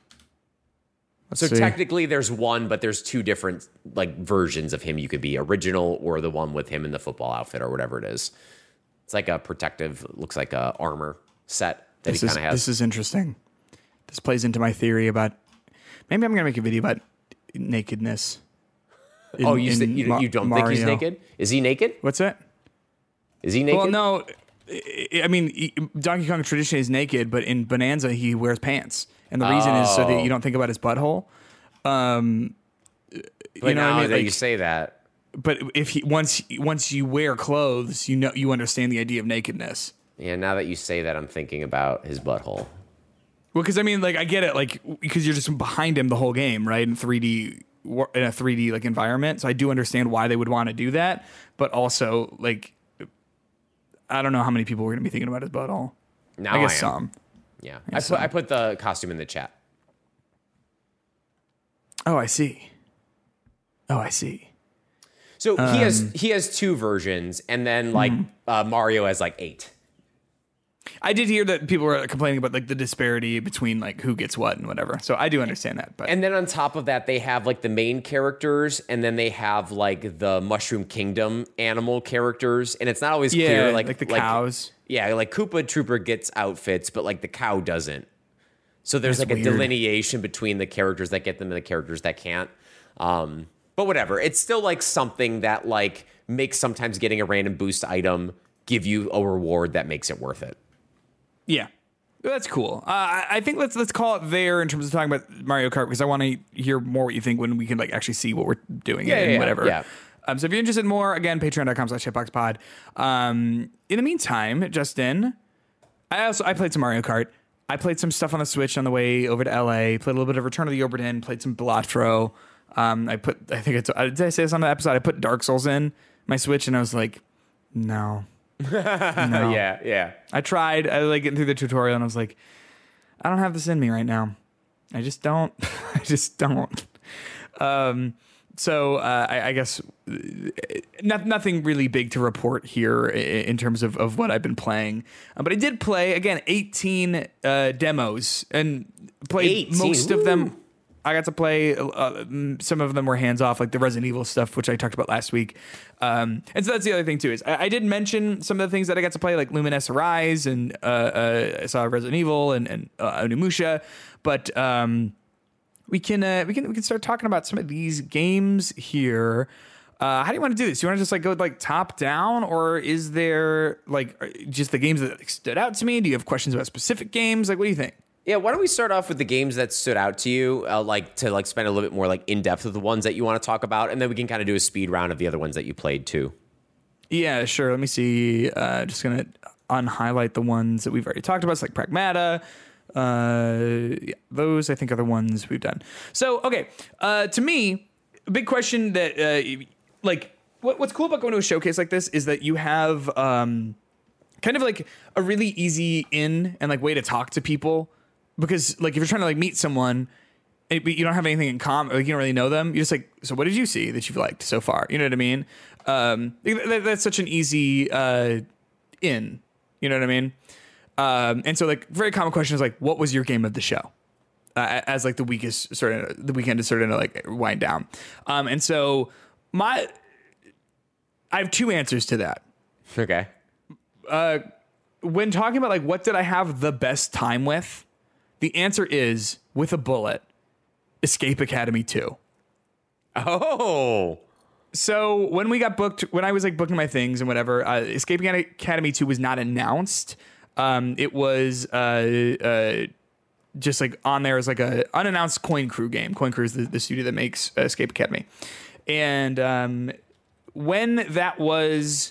Let's so see. Technically, there's one, but there's two different like versions of him. You could be original or the one with him in the football outfit or whatever it is. It's like a protective, looks like a armor set that this he kind of has. This is interesting. This plays into my theory about. Maybe I'm going to make a video about nakedness. In, oh, you, st- you, you don't Mario. think he's naked? Is he naked? What's that? Is he naked? Well, no. I mean, Donkey Kong traditionally is naked, but in Bonanza, he wears pants. And the reason oh. is so that you don't think about his butthole. Um, but you know now what I mean? that like, you say that. But if he once once you wear clothes, you know you understand the idea of nakedness. Yeah, now that you say that, I'm thinking about his butthole. Well, because I mean, like I get it, like because you're just behind him the whole game, right? In three D, in a three D like environment. So I do understand why they would want to do that, but also like I don't know how many people were going to be thinking about his butthole. Now I guess I some. Yeah, I, I put some. I put the costume in the chat. Oh, I see. Oh, I see. So um, he has he has two versions, and then like mm. uh, Mario has like eight. I did hear that people were complaining about like the disparity between like who gets what and whatever. So I do understand that. But and then on top of that, they have like the main characters, and then they have like the Mushroom Kingdom animal characters, and it's not always yeah, clear. Like like the like, cows. Yeah, like Koopa Trooper gets outfits, but like the cow doesn't. So there's That's like a weird. delineation between the characters that get them and the characters that can't. Um, but whatever, it's still like something that like makes sometimes getting a random boost item give you a reward that makes it worth it. Yeah, that's cool. Uh, I think let's let's call it there in terms of talking about Mario Kart because I want to hear more what you think when we can like actually see what we're doing yeah, and yeah, whatever. Yeah. Um, so if you're interested in more, again, patreon.com slash hitboxpod. Um, in the meantime, Justin, I also I played some Mario Kart. I played some stuff on the Switch on the way over to L A. Played a little bit of Return of the Obra Dinn. Played some Balatro. Um, I put I think it's did I say this on the episode? I put Dark Souls in my Switch and I was like, no. no. Yeah, yeah. I tried. I like getting through the tutorial and I was like, I don't have this in me right now. I just don't. I just don't. Um, so uh, I, I guess not, nothing really big to report here in terms of, of what I've been playing. Uh, but I did play again eighteen uh, demos and played eighteen most Woo. of them. I got to play, uh, some of them were hands-off, like the Resident Evil stuff, which I talked about last week. Um, and so that's the other thing, too, is I, I did mention some of the things that I got to play, like Luminous Arise, and uh, uh, I saw Resident Evil and, and uh, Onimusha. But um, we can uh, we can we can start talking about some of these games here. Uh, how do you want to do this? You want to just like go like top down, or is there like just the games that like, stood out to me? Do you have questions about specific games? Like, what do you think? Yeah, why don't we start off with the games that stood out to you, uh, like to like spend a little bit more like in depth of the ones that you want to talk about, and then we can kind of do a speed round of the other ones that you played too. Yeah, sure. Let me see. Uh, just gonna unhighlight the ones that we've already talked about. It's like Pragmata. Uh, yeah, those I think are the ones we've done. So okay, uh, to me, a big question that uh, like what, what's cool about going to a showcase like this is that you have um, kind of like a really easy in and like way to talk to people, because like if you're trying to like meet someone, but you don't have anything in common, like you don't really know them, you're just like, so what did you see that you've liked so far? You know what I mean? Um, that, that's such an easy uh, in. You know what I mean? Um, and so like very common question is like, what was your game of the show? Uh, as like the week is sort of the weekend is starting to like wind down. Um, and so my, I have two answers to that. Okay. Uh, when talking about like, what did I have the best time with? The answer is with a bullet, Escape Academy two. Oh, so when we got booked, when I was like booking my things and whatever, uh, Escape Academy two was not announced. Um, it was, uh, uh, just like on there as like a unannounced Coin Crew game. Coin Crew is the, the studio that makes uh, Escape Academy. And um, when that was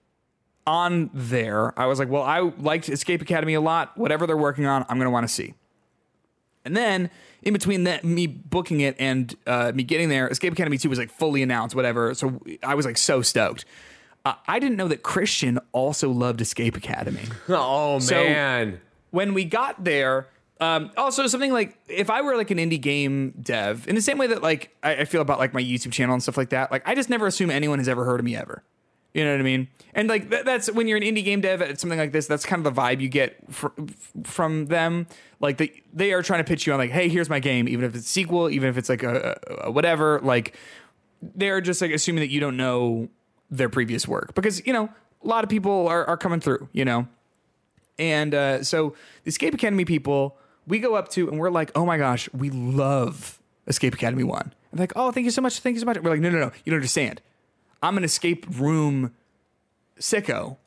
on there, I was like, well, I liked Escape Academy a lot. Whatever they're working on, I'm going to want to see. And then in between that, me booking it and uh, me getting there, Escape Academy two was like fully announced, whatever. So I was like so stoked. Uh, I didn't know that Christian also loved Escape Academy. Oh, so man. When we got there, Um, also something like if I were like an indie game dev, in the same way that like I, I feel about like my YouTube channel and stuff like that, like I just never assume anyone has ever heard of me ever. You know what I mean? And like th- that's when you're an indie game dev at something like this, that's kind of the vibe you get fr- from them. Like they, they are trying to pitch you on like, hey, here's my game, even if it's a sequel, even if it's like a, a, a whatever, like they're just like assuming that you don't know their previous work because, you know, a lot of people are, are coming through, you know? And, uh, so the Escape Academy people, we go up to and we're like, oh my gosh, we love Escape Academy one. I'm like, oh, thank you so much. Thank you so much. We're like, no, no, no. You don't understand. I'm an escape room sicko.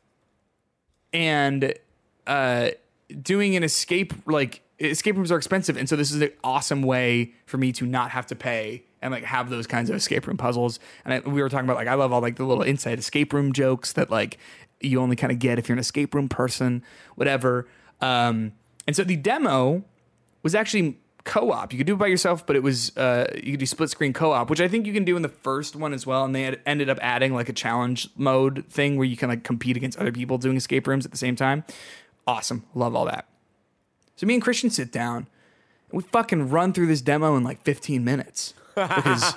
And uh, doing an escape, like escape rooms are expensive. And so this is an awesome way for me to not have to pay and like have those kinds of escape room puzzles. And I, we were talking about like, I love all like the little inside escape room jokes that like you only kind of get if you're an escape room person, whatever. Um, and so the demo was actually co-op. You could do it by yourself, but it was uh, you could do split screen co-op, which I think you can do in the first one as well. And they had ended up adding like a challenge mode thing where you can like compete against other people doing escape rooms at the same time. Awesome, love all that. So me and Christian sit down and we fucking run through this demo in like fifteen minutes because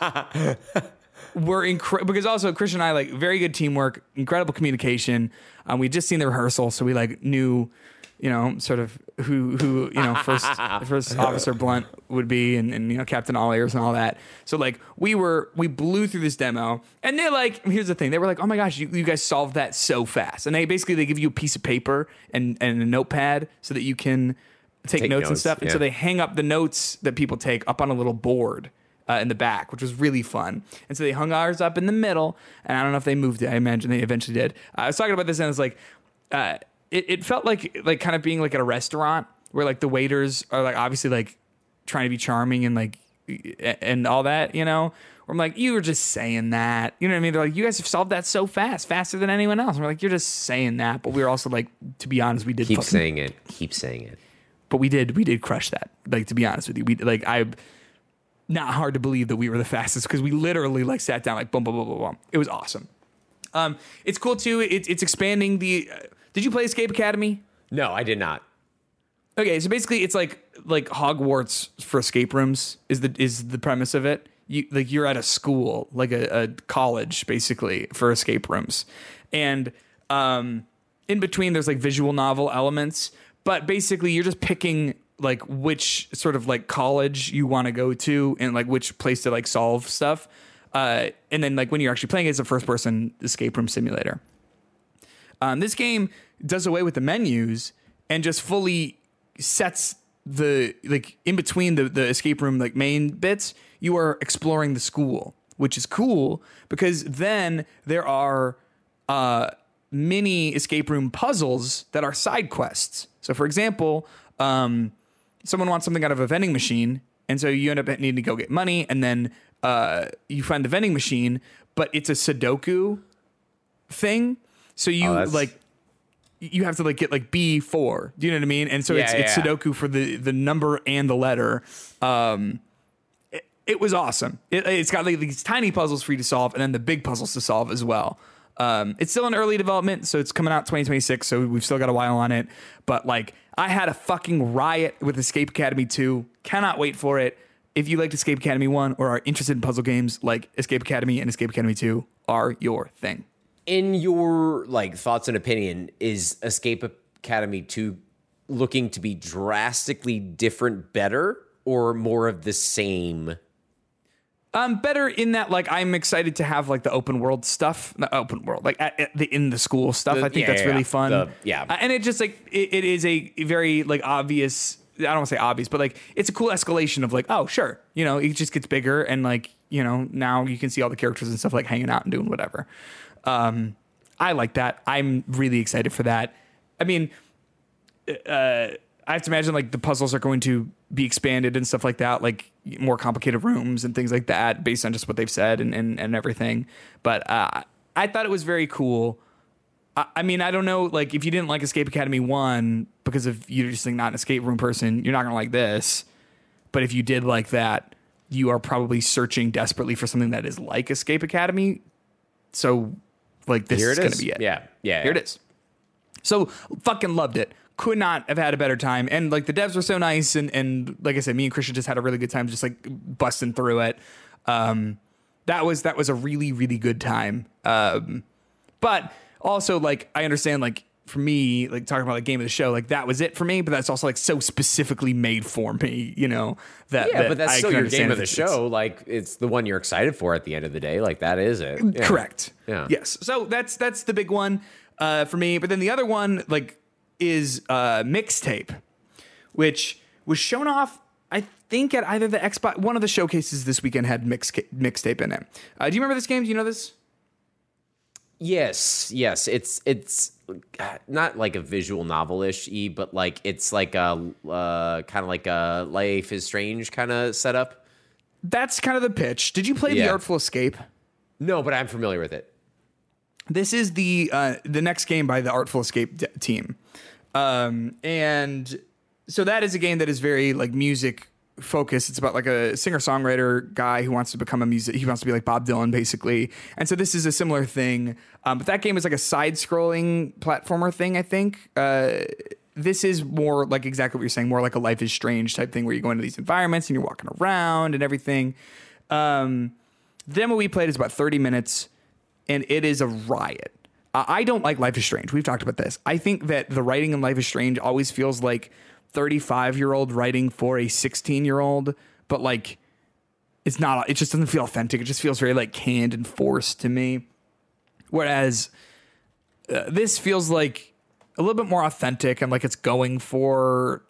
we're incredible. Because also Christian and I like very good teamwork, incredible communication. Um, we just seen the rehearsal, so we like knew. You know, sort of who, who you know, first first Officer Blunt would be and, and, you know, Captain All Ears and all that. So, like, we were, we blew through this demo. And they're like, here's the thing. They were like, oh, my gosh, you, you guys solved that so fast. And they basically, they give you a piece of paper and, and a notepad so that you can take, take notes, notes and stuff. yeah. And so they hang up the notes that people take up on a little board uh, in the back, which was really fun. And so they hung ours up in the middle. And I don't know if they moved it. I imagine they eventually did. Uh, I was talking about this and it's like, uh, It, it felt like like kind of being like at a restaurant where like the waiters are like obviously like trying to be charming and like and all that, you know. Where I'm like, you were just saying that, you know what I mean? They're like, you guys have solved that so fast, faster than anyone else. And we're like, you're just saying that, but we were also like, to be honest, we did keep fucking, saying it, keep saying it. But we did, we did crush that. Like to be honest with you, we like I. Not hard to believe that we were the fastest because we literally like sat down like boom, boom, boom, boom, boom. It was awesome. Um, it's cool too. It, it's expanding the. Uh, Did you play Escape Academy? No, I did not. Okay, so basically, it's like like Hogwarts for escape rooms is the is the premise of it. You like you're at a school, like a, a college, basically for escape rooms, and um, in between there's like visual novel elements, but basically you're just picking like which sort of like college you want to go to and like which place to like solve stuff, uh, and then like when you're actually playing it, it's a first person escape room simulator. Um, this game does away with the menus and just fully sets the like in between the, the escape room like main bits. You are exploring the school, which is cool because then there are uh, mini escape room puzzles that are side quests. So, for example, um, someone wants something out of a vending machine, and so you end up needing to go get money, and then uh, you find the vending machine, but it's a Sudoku thing. So you oh, like you have to like get like B four. Do you know what I mean? And so yeah, it's yeah. it's Sudoku for the the number and the letter. Um, it was awesome. It, it's got like these tiny puzzles for you to solve, and then the big puzzles to solve as well. Um, it's still in early development, so it's coming out twenty twenty-six, so we've still got a while on it. But like, I had a fucking riot with Escape Academy two. Cannot wait for it. If you liked Escape Academy one or are interested in puzzle games, like Escape Academy and Escape Academy two are your thing. In your like thoughts and opinion, is Escape Academy two looking to be drastically different, better, or more of the same? Um, better in that, like, I'm excited to have like the open world stuff, the open world, like at, at the in the school stuff. The, I think yeah, that's yeah, really yeah. fun. The, yeah, uh, and it just like it, it is a very like obvious. I don't want to say obvious, but like it's a cool escalation of like, oh sure, you know, it just gets bigger, and like, you know, now you can see all the characters and stuff like hanging out and doing whatever. Um, I like that. I'm really excited for that. I mean, uh, I have to imagine like the puzzles are going to be expanded and stuff like that, like more complicated rooms and things like that based on just what they've said and, and, and everything. But uh, I thought it was very cool. I, I mean, I don't know, like if you didn't like Escape Academy one because of you're just like not an escape room person, you're not going to like this. But if you did like that, you are probably searching desperately for something that is like Escape Academy. So like this Here is it going to is. be it. Yeah, yeah. Here yeah. it is. So fucking loved it. Could not have had a better time. And like the devs were so nice. And, and like I said, me and Christian just had a really good time, just like busting through it. Um, that was, that was a really, really good time. Um, but also like, I understand like for me, like talking about like game of the show, like that was it for me, but that's also like so specifically made for me, you know, that, Yeah, that but that's I still can your understand game if of the it's- it's- show. Like it's the one you're excited for at the end of the day. Like that is it. Yeah. Correct. Yeah. Yes. So that's, that's the big one, uh, for me. But then the other one, like, is uh Mixtape, which was shown off, I think, at either the Xbox. One of the showcases this weekend had mix Mixtape in it. Uh, do you remember this game? Do you know this? Yes, yes. It's it's not like a visual novel-ish, e, but like it's like a uh, kind of like a Life is Strange kind of setup. That's kind of the pitch. Did you play Yeah. The Artful Escape? No, but I'm familiar with it. This is the uh, the next game by the Artful Escape d- team. Um, and so that is a game that is very like music focused. It's about like a singer-songwriter guy who wants to become a music. He wants to be like Bob Dylan, basically. And so this is a similar thing. Um, but that game is like a side-scrolling platformer thing, I think. Uh, this is more like exactly what you're saying, more like a Life is Strange type thing where you go into these environments and you're walking around and everything. Um, the demo we played is about thirty minutes, and it is a riot. I don't like Life is Strange. We've talked about this. I think that the writing in Life is Strange always feels like thirty-five-year-old writing for a sixteen-year-old, but like it's not, it just doesn't feel authentic. It just feels very like canned and forced to me. Whereas uh, this feels like a little bit more authentic and like it's going for...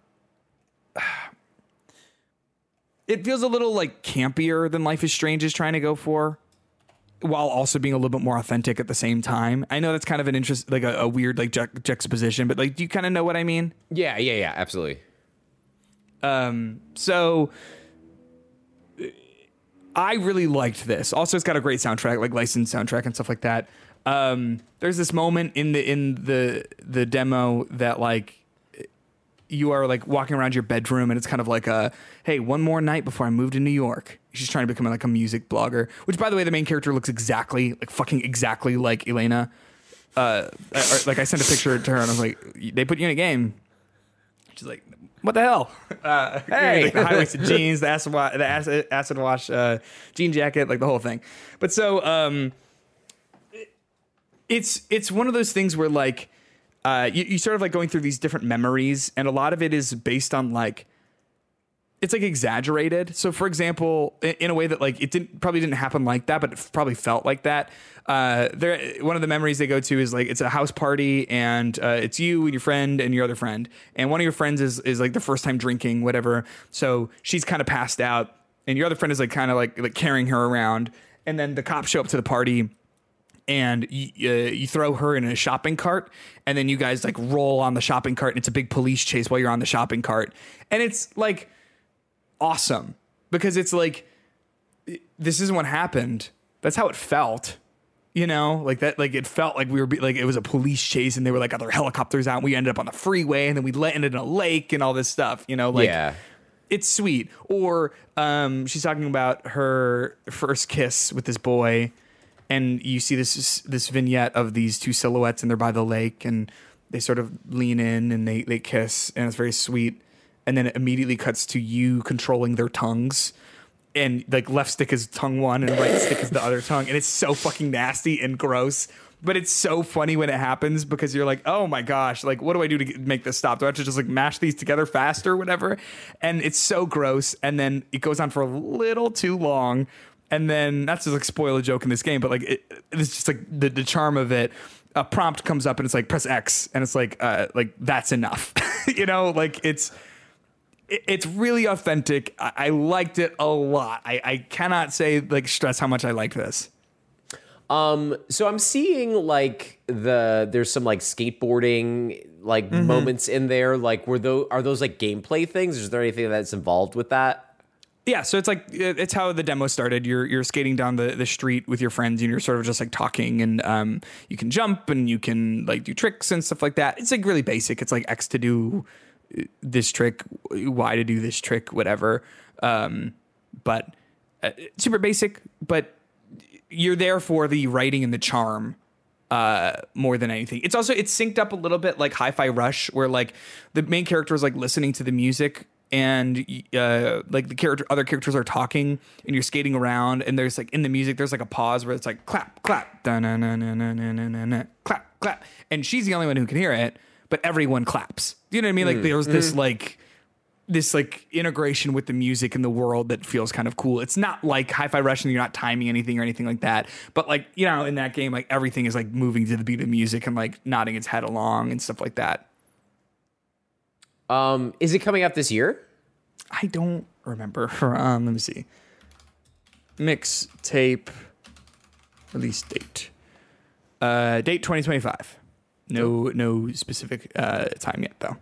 It feels a little like campier than Life is Strange is trying to go for, while also being a little bit more authentic at the same time. I know that's kind of an interest, like a, a weird like ju- juxtaposition, but like, do you kind of know what I mean? Yeah, yeah, yeah, absolutely. Um, so I really liked this. Also, it's got a great soundtrack, like licensed soundtrack and stuff like that. Um, there's this moment in the in the the demo that like you are like walking around your bedroom and it's kind of like a, hey, one more night before I move to New York. She's trying to become like a music blogger, which by the way, the main character looks exactly like fucking exactly like Elena. Uh, or, like I sent a picture to her and I was like, they put you in a game. She's like, what the hell? Uh, Hey. like the high-waisted jeans, the acid, wa- the acid, acid wash uh, jean jacket, like the whole thing. But so um, it's it's one of those things where like uh, you, you sort of like going through these different memories, and a lot of it is based on like it's like exaggerated. So for example, in, in a way that like it didn't probably didn't happen like that, but it probably felt like that. Uh, there, one of the memories they go to is like it's a house party, and uh, it's you and your friend and your other friend, and one of your friends is is like the first time drinking, whatever. So she's kind of passed out, and your other friend is like kind of like like carrying her around, and then the cops show up to the party. And you, uh, you throw her in a shopping cart, and then you guys like roll on the shopping cart, and it's a big police chase while you're on the shopping cart, and it's like awesome because it's like this isn't what happened. That's how it felt, you know, like that. Like it felt like we were be- like it was a police chase, and they were like other helicopters out. And we ended up on the freeway, and then we landed in a lake, and all this stuff, you know, like yeah. it's sweet. Or um, she's talking about her first kiss with this boy, and you see this this vignette of these two silhouettes, and they're by the lake, and they sort of lean in and they they kiss, and it's very sweet. And then it immediately cuts to you controlling their tongues. And like left stick is tongue one and right stick is the other tongue. And it's so fucking nasty and gross. But it's so funny when it happens because you're like, oh my gosh, like what do I do to get, make this stop? Do I have to just like mash these together faster or whatever? And it's so gross. And then it goes on for a little too long. And then not to like spoil a joke in this game, but like it, it's just like the, the charm of it. A prompt comes up and it's like press X. And it's like, uh, like that's enough. You know, like it's... It's really authentic. I, I liked it a lot. I, I cannot say like stress how much I like this. Um, so I'm seeing like the there's some like skateboarding like mm-hmm. moments in there. Like were those are those like gameplay things? Is there anything that's involved with that? Yeah, so it's like it's how the demo started. You're you're skating down the, the street with your friends, and you're sort of just like talking, and um, you can jump and you can like do tricks and stuff like that. It's like really basic. It's like X to do this trick, Y to do this trick, whatever. Um, but uh, super basic, but you're there for the writing and the charm uh, more than anything. It's also, it's synced up a little bit like Hi-Fi Rush, where like the main character is like listening to the music and uh, like the character, other characters are talking and you're skating around and there's like in the music, there's like a pause where it's like clap, clap, da-na-na-na-na-na-na-na, clap, clap. And she's the only one who can hear it. But everyone claps. You know what I mean? Like mm, there's this mm. like this like integration with the music in the world that feels kind of cool. It's not like Hi-Fi Rush and you're not timing anything or anything like that. But like, you know, in that game, like everything is like moving to the beat of music and like nodding its head along and stuff like that. Um, is it coming out this year? I don't remember. Um, let me see. Mixtape release date. Uh, date twenty twenty-five. No, no specific uh, time yet, though.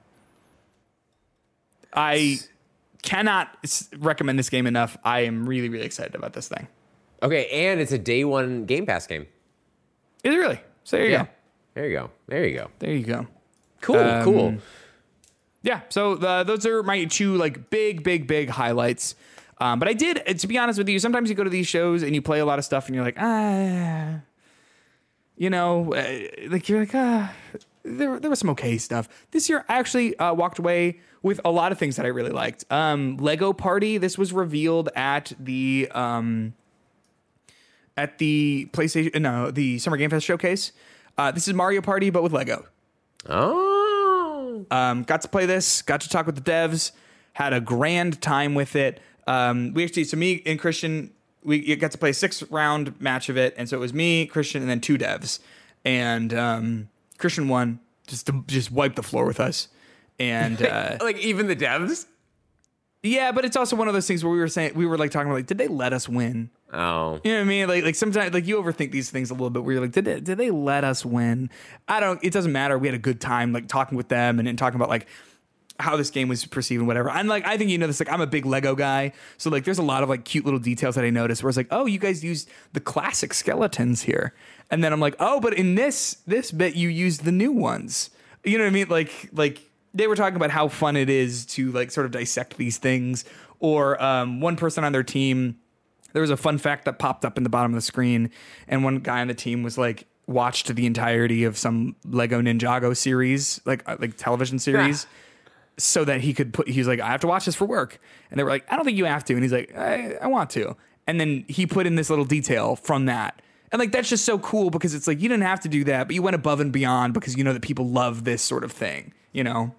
I cannot recommend this game enough. I am really, really excited about this thing. Okay, and it's a day one Game Pass game. Is it really? So there you yeah. go. There you go. There you go. There you go. Cool, um, cool. Yeah, so the, those are my two like big, big, big highlights. Um, but I did, to be honest with you, sometimes you go to these shows and you play a lot of stuff and you're like, ah... You know, uh, like you're like, ah, there, there was some okay stuff. This year, I actually uh, walked away with a lot of things that I really liked. Um, Lego Party. This was revealed at the um, at the PlayStation, no, the Summer Game Fest showcase. Uh, this is Mario Party, but with Lego. Oh. Um, got to play this. Got to talk with the devs. Had a grand time with it. Um, we actually, so me and Christian. We got to play a six round match of it. And so it was me, Christian, and then two devs. And um, Christian won just to just wipe the floor with us. And uh, like even the devs? Yeah, but it's also one of those things where we were saying, we were like talking about like, did they let us win? Oh. You know what I mean? Like, like sometimes like you overthink these things a little bit where you're like, did they, did they let us win? I don't, it doesn't matter. We had a good time like talking with them and, and talking about like, how this game was perceived and whatever. And like, I think, you know, this, like, I'm a big Lego guy. So like, there's a lot of like cute little details that I noticed where it's like, oh, you guys used the classic skeletons here. And then I'm like, oh, but in this, this bit you used the new ones. You know what I mean? Like, like they were talking about how fun it is to like sort of dissect these things. Or um, one person on their team, there was a fun fact that popped up in the bottom of the screen. And one guy on the team was like, watched the entirety of some Lego Ninjago series, like, like television series. Yeah. So that he could put, he's like, I have to watch this for work. And they were like, I don't think you have to. And he's like, I, I want to. And then he put in this little detail from that. And like, that's just so cool because it's like, you didn't have to do that, but you went above and beyond because you know that people love this sort of thing, you know?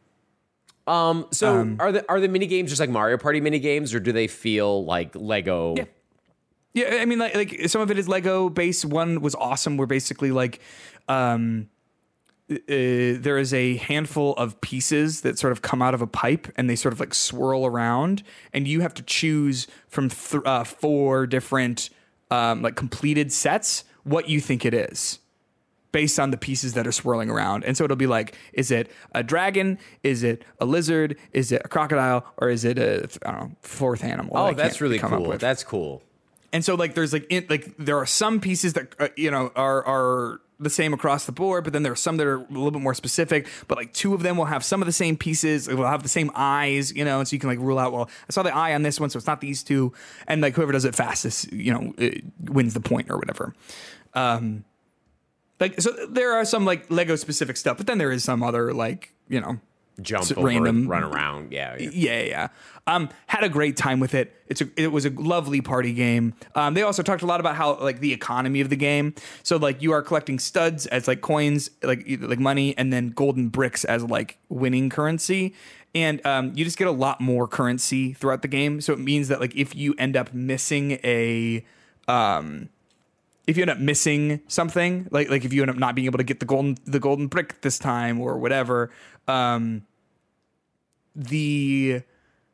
Um, so um, are the, are the mini games just like Mario Party mini games or do they feel like Lego? Yeah. Yeah. I mean, like, like some of it is Lego based. One was awesome. Where basically like, um, Uh, there is a handful of pieces that sort of come out of a pipe and they sort of like swirl around and you have to choose from th- uh, four different um, like completed sets what you think it is based on the pieces that are swirling around. And so it'll be like, is it a dragon? Is it a lizard? Is it a crocodile? Or is it a I don't know, fourth animal? Oh, that that's really cool. That's cool. And so like there's like in, like there are some pieces that uh, you know are are the same across the board, but then there are some that are a little bit more specific. But like two of them will have some of the same pieces. It will have the same eyes, you know, and so you can like rule out, well, I saw the eye on this one, so it's not these two. And like whoever does it fastest, you know, it wins the point or whatever. Um, like so, there are some like Lego specific stuff, but then there is some other like you know. Jump So over, random- run around. Yeah, yeah. Yeah, yeah, yeah. Um, had a great time with it. It's a, it was a lovely party game. Um, they also talked a lot about how like the economy of the game. So like you are collecting studs as like coins, like like money, and then golden bricks as like winning currency. And um, you just get a lot more currency throughout the game. So it means that like if you end up missing a um, if you end up missing something, like like if you end up not being able to get the golden the golden brick this time or whatever, um, the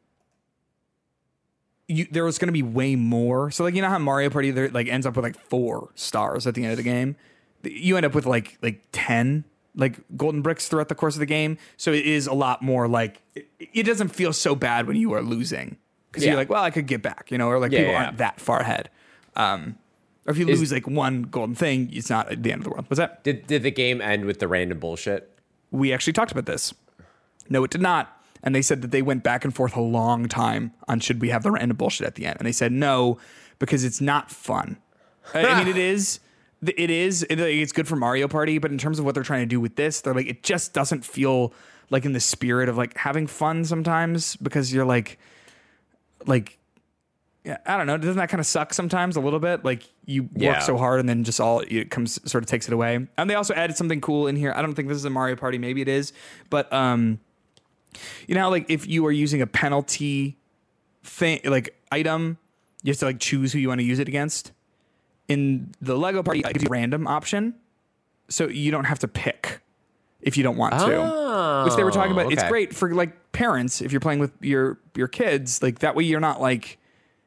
you there was going to be way more. So like you know how Mario Party there like ends up with like four stars at the end of the game, you end up with like like ten like golden bricks throughout the course of the game. So it is a lot more like it, it doesn't feel so bad when you are losing because Yeah. you're like, well, I could get back, you know, or like Yeah, people yeah, aren't yeah. that far ahead. Um, or if you Is- lose like one golden thing, it's not at the end of the world. What's that? Did did the game end with the random bullshit? We actually talked about this. No, it did not. And they said that they went back and forth a long time on should we have the random bullshit at the end. And they said no, because it's not fun. I I mean, it is. It is. It- It's good for Mario Party, but in terms of what they're trying to do with this, they're like, it just doesn't feel like in the spirit of like having fun sometimes because you're like, like, yeah, I don't know. Doesn't that kind of suck sometimes a little bit? Like you Yeah. work so hard and then just all it comes sort of takes it away. And they also added something cool in here. I don't think this is a Mario Party. Maybe it is, but um, you know, how, like if you are using a penalty thing, like item, you have to like choose who you want to use it against. In the Lego Party, it gives you a random option, so you don't have to pick if you don't want to. Oh, Which they were talking about. It's okay. great for like parents if you're playing with your your kids. Like that way, you're not like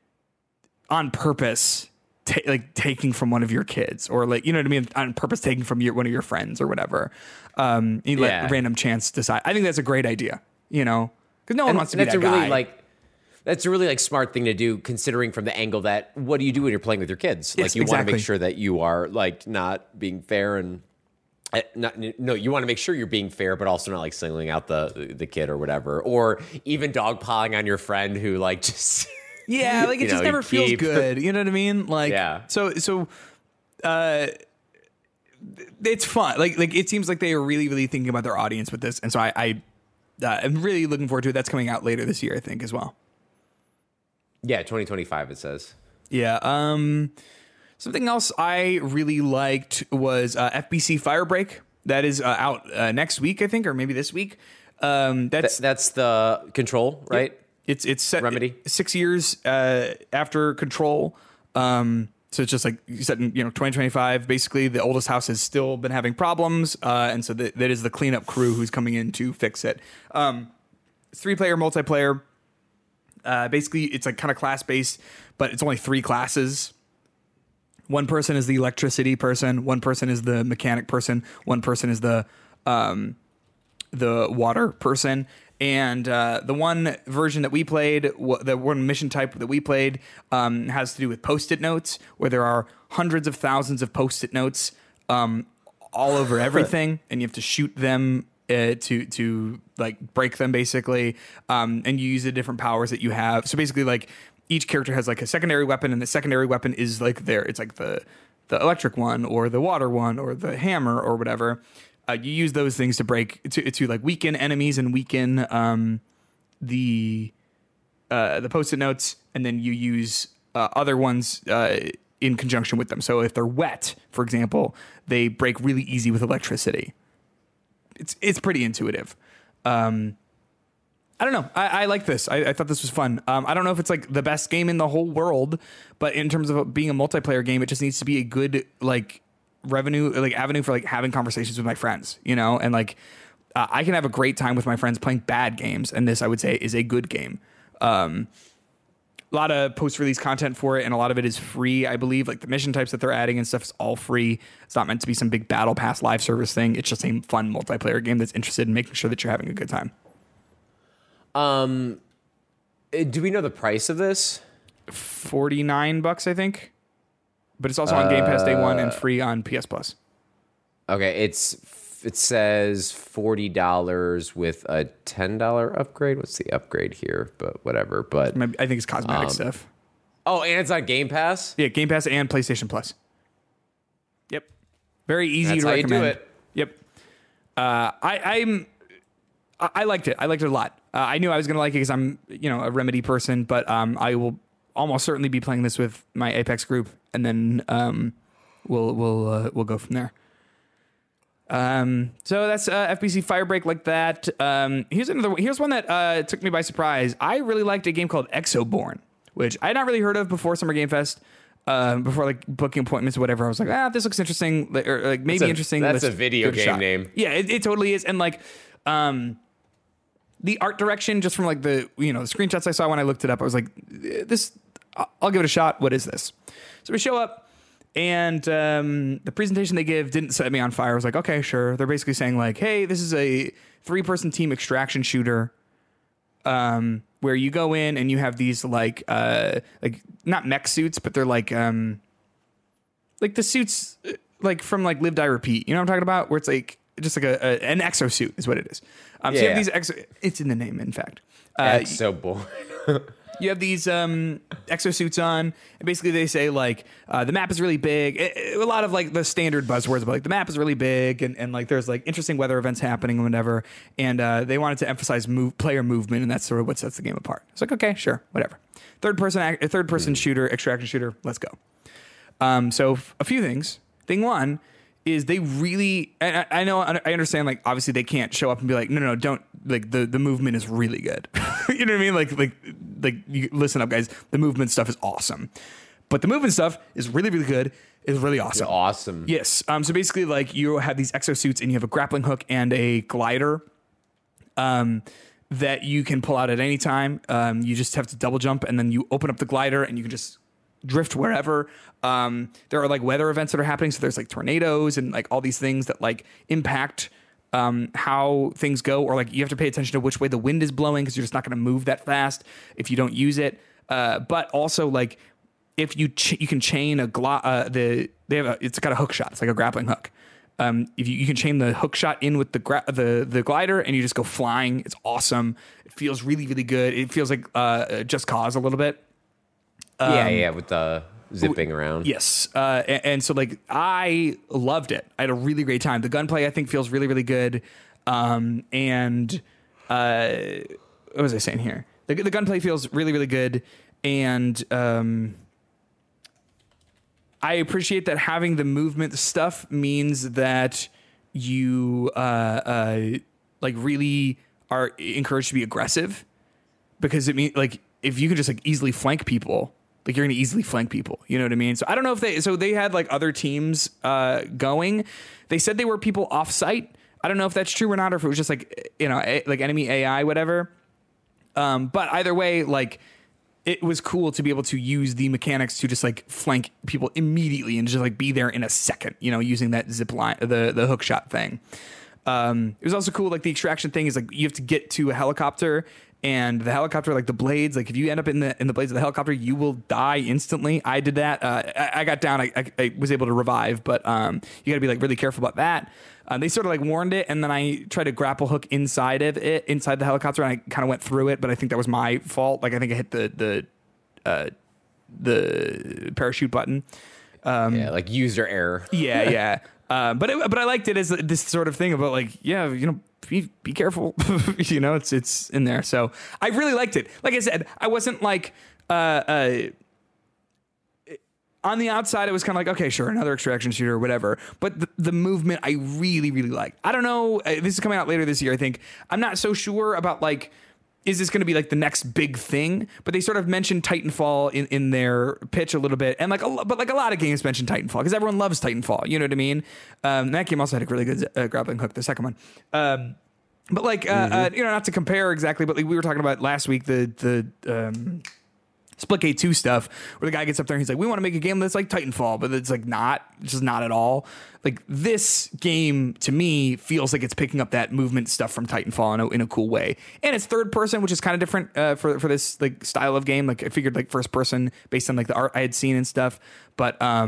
on purpose. Ta- like taking from one of your kids, or like you know what I mean, on purpose taking from your one of your friends or whatever. Um, you Yeah. let random chance decide. I think that's a great idea. You know, because no one And wants to be that's that a really guy. like that's a really like smart thing to do, considering from the angle that what do you do when you're playing with your kids? Yes, Like you want to exactly. make sure that you are like not being fair and uh, not no, you want to make sure you're being fair, but also not like singling out the the kid or whatever, or even dogpiling on your friend who like just Yeah, like it you just know, never you feels keep- good. You know what I mean? Like, Yeah. So, so, uh, it's fun. Like, like it seems like they are really, really thinking about their audience with this, and so I, I, uh, I'm really looking forward to it. That's coming out later this year, I think, as well. Yeah, twenty twenty-five it says. Yeah. Um, something else I really liked was uh, F B C Firebreak. That is uh, out uh, next week, I think, or maybe this week. Um, that's Th- that's the Control, right? It's it's set Remedy? six years uh, after Control. Um, so it's just like you said, in, you know, twenty twenty-five. Basically, the oldest house has still been having problems, uh, and so that, that is the cleanup crew who's coming in to fix it. Um, it's three player multiplayer. Uh, basically, it's like kind of class based, but it's only three classes. One person is the electricity person. One person is the mechanic person. One person is the um, the water person. And uh, the one version that we played, w- the one mission type that we played, um, has to do with Post-it notes, where there are hundreds of thousands of Post-it notes um, all over everything, and you have to shoot them uh, to to like break them, basically. Um, and you use the different powers that you have. So basically, like each character has like a secondary weapon, and the secondary weapon is like there. It's like the the electric one, or the water one, or the hammer, or whatever. Uh, you use those things to break to, to like weaken enemies and weaken um, the uh, the post-it notes, and then you use uh, other ones uh, in conjunction with them. So if they're wet, for example, they break really easy with electricity. It's it's pretty intuitive. Um, I don't know. I, I like this. I, I thought this was fun. Um, I don't know if it's like the best game in the whole world, but in terms of it being a multiplayer game, it just needs to be a good like revenue, like avenue for like having conversations with my friends, you know, and like uh, I can have a great time with my friends playing bad games, and this I would say is a good game. Um, a lot of post-release content for it, and a lot of it is free, I believe. Like the mission types that they're adding and stuff is all free. It's not meant to be some big battle pass live service thing. It's just a fun multiplayer game that's interested in making sure that you're having a good time. Um, uh, do we know the price of this? forty-nine bucks, I think. But it's also on Game Pass day one and free on P S Plus. Okay, it's it says forty dollars with a ten dollar upgrade. What's the upgrade here? But whatever. But I think it's cosmetic um, stuff. Oh, and it's on Game Pass? Yeah, Game Pass and PlayStation Plus. Yep. Very easy That's to how recommend. you do it. Yep. Uh, I, I'm. I I liked it. I liked it a lot. Uh, I knew I was going to like it because I'm, you know, a Remedy person. But um, I will almost certainly be playing this with my Apex group, and then um, we'll we'll uh, we'll go from there. Um, so that's uh, F B C Firebreak like that. Um, here's another. Here's one that uh, took me by surprise. I really liked a game called Exoborn, which I had not really heard of before Summer Game Fest. Uh, before like booking appointments or whatever, I was like, ah, this looks interesting, or like maybe that's a, interesting. That's Let's a video give it a game shot. name. Yeah, it, it totally is. And like, um, the art direction, just from like the you know the screenshots I saw when I looked it up, I was like, this, I'll give it a shot. What is this? So we show up, and um, the presentation they give didn't set me on fire. I was like, okay, sure. They're basically saying like, hey, this is a three-person team extraction shooter. Um, where you go in and you have these like uh like not mech suits, but they're like um like the suits like from like Live Die Repeat. You know what I'm talking about? Where it's like just like a, a an exosuit is what it is. Um, so you have these exo. It's in the name, in fact. Uh, Exoborn. You have these um, exosuits on, and basically they say like uh, the map is really big. It, it, a lot of like the standard buzzwords, but like the map is really big, and, and like there's like interesting weather events happening and whatever. And uh, they wanted to emphasize move, player movement, and that's sort of what sets the game apart. It's like okay, sure, whatever. Third person, act, third person shooter, extraction shooter. Let's go. Um, so f- a few things. Thing one is they really. I, I know I understand. Like obviously they can't show up and be like, no, no, no, don't. Like the, the movement is really good. You know what I mean? Like like like you, listen up, guys. The movement stuff is awesome, but the movement stuff is really really good. Is really awesome. It's awesome. Yes. Um. So basically, like you have these exosuits and you have a grappling hook and a glider. Um. That you can pull out at any time. Um. You just have to double jump and then you open up the glider and you can just drift wherever. Um, there are like weather events that are happening. So there's like tornadoes and like all these things that like impact um, how things go, or like you have to pay attention to which way the wind is blowing because you're just not going to move that fast if you don't use it. Uh, but also like if you ch- you can chain a gla- uh, the they have a, it's got a hook shot. It's like a grappling hook. Um, if you, you can chain the hook shot in with the gra- the the glider and you just go flying. It's awesome. It feels really really good. It feels like uh, Just Cause a little bit. Um, yeah, yeah, with the zipping around. Yes. Uh, and, and so, like, I loved it. I had a really great time. The gunplay, I think, feels really, really good. Um, and uh, what was I saying here? The, the gunplay feels really, really good. And um, I appreciate that having the movement stuff means that you, uh, uh, like, really are encouraged to be aggressive. Because it means, like, if you can just, like, easily flank people, like you're going to easily flank people. You know what I mean? So I don't know if they, so they had like other teams uh, going. They said they were people off site. I don't know if that's true or not, or if it was just like, you know, a, like enemy A I, whatever. Um, but either way, like it was cool to be able to use the mechanics to just like flank people immediately and just like be there in a second, you know, using that zip line, the, the hook shot thing. Um, it was also cool. Like the extraction thing is like, you have to get to a helicopter. And the helicopter, like the blades, like if you end up in the in the blades of the helicopter, you will die instantly. I did that. Uh, I, I got down. I, I, I was able to revive, but um, you got to be like really careful about that. Uh, they sort of like warned it, and then I tried to grapple hook inside of it, inside the helicopter, and I kind of went through it. But I think that was my fault. Like I think I hit the the uh, the parachute button. Um, yeah, like user error. yeah, yeah. Uh, but it, but I liked it as this sort of thing about like yeah, you know. Be, be careful. You know, it's it's in there. So I really liked it. Like I said, I wasn't like uh, uh, on the outside. It was kind of like, okay, sure, another extraction shooter or whatever. But the, the movement I really, really liked. I don't know. Uh, this is coming out later this year, I think. I'm not so sure about like, is this going to be like the next big thing? But they sort of mentioned Titanfall in, in their pitch a little bit. And like, a, but like a lot of games mention Titanfall because everyone loves Titanfall. You know what I mean? Um, that game also had a really good uh, grappling hook, the second one. Um, but like, uh, mm-hmm. uh, you know, not to compare exactly, but like we were talking about last week, the, the, um, Splitgate two stuff where the guy gets up there and he's like, we want to make a game that's like Titanfall, but it's like not, it's just not at all. Like this game to me feels like it's picking up that movement stuff from Titanfall in a, in a cool way. And it's third person, which is kind of different uh, for, for this like style of game. Like I figured like first person based on like the art I had seen and stuff. But um,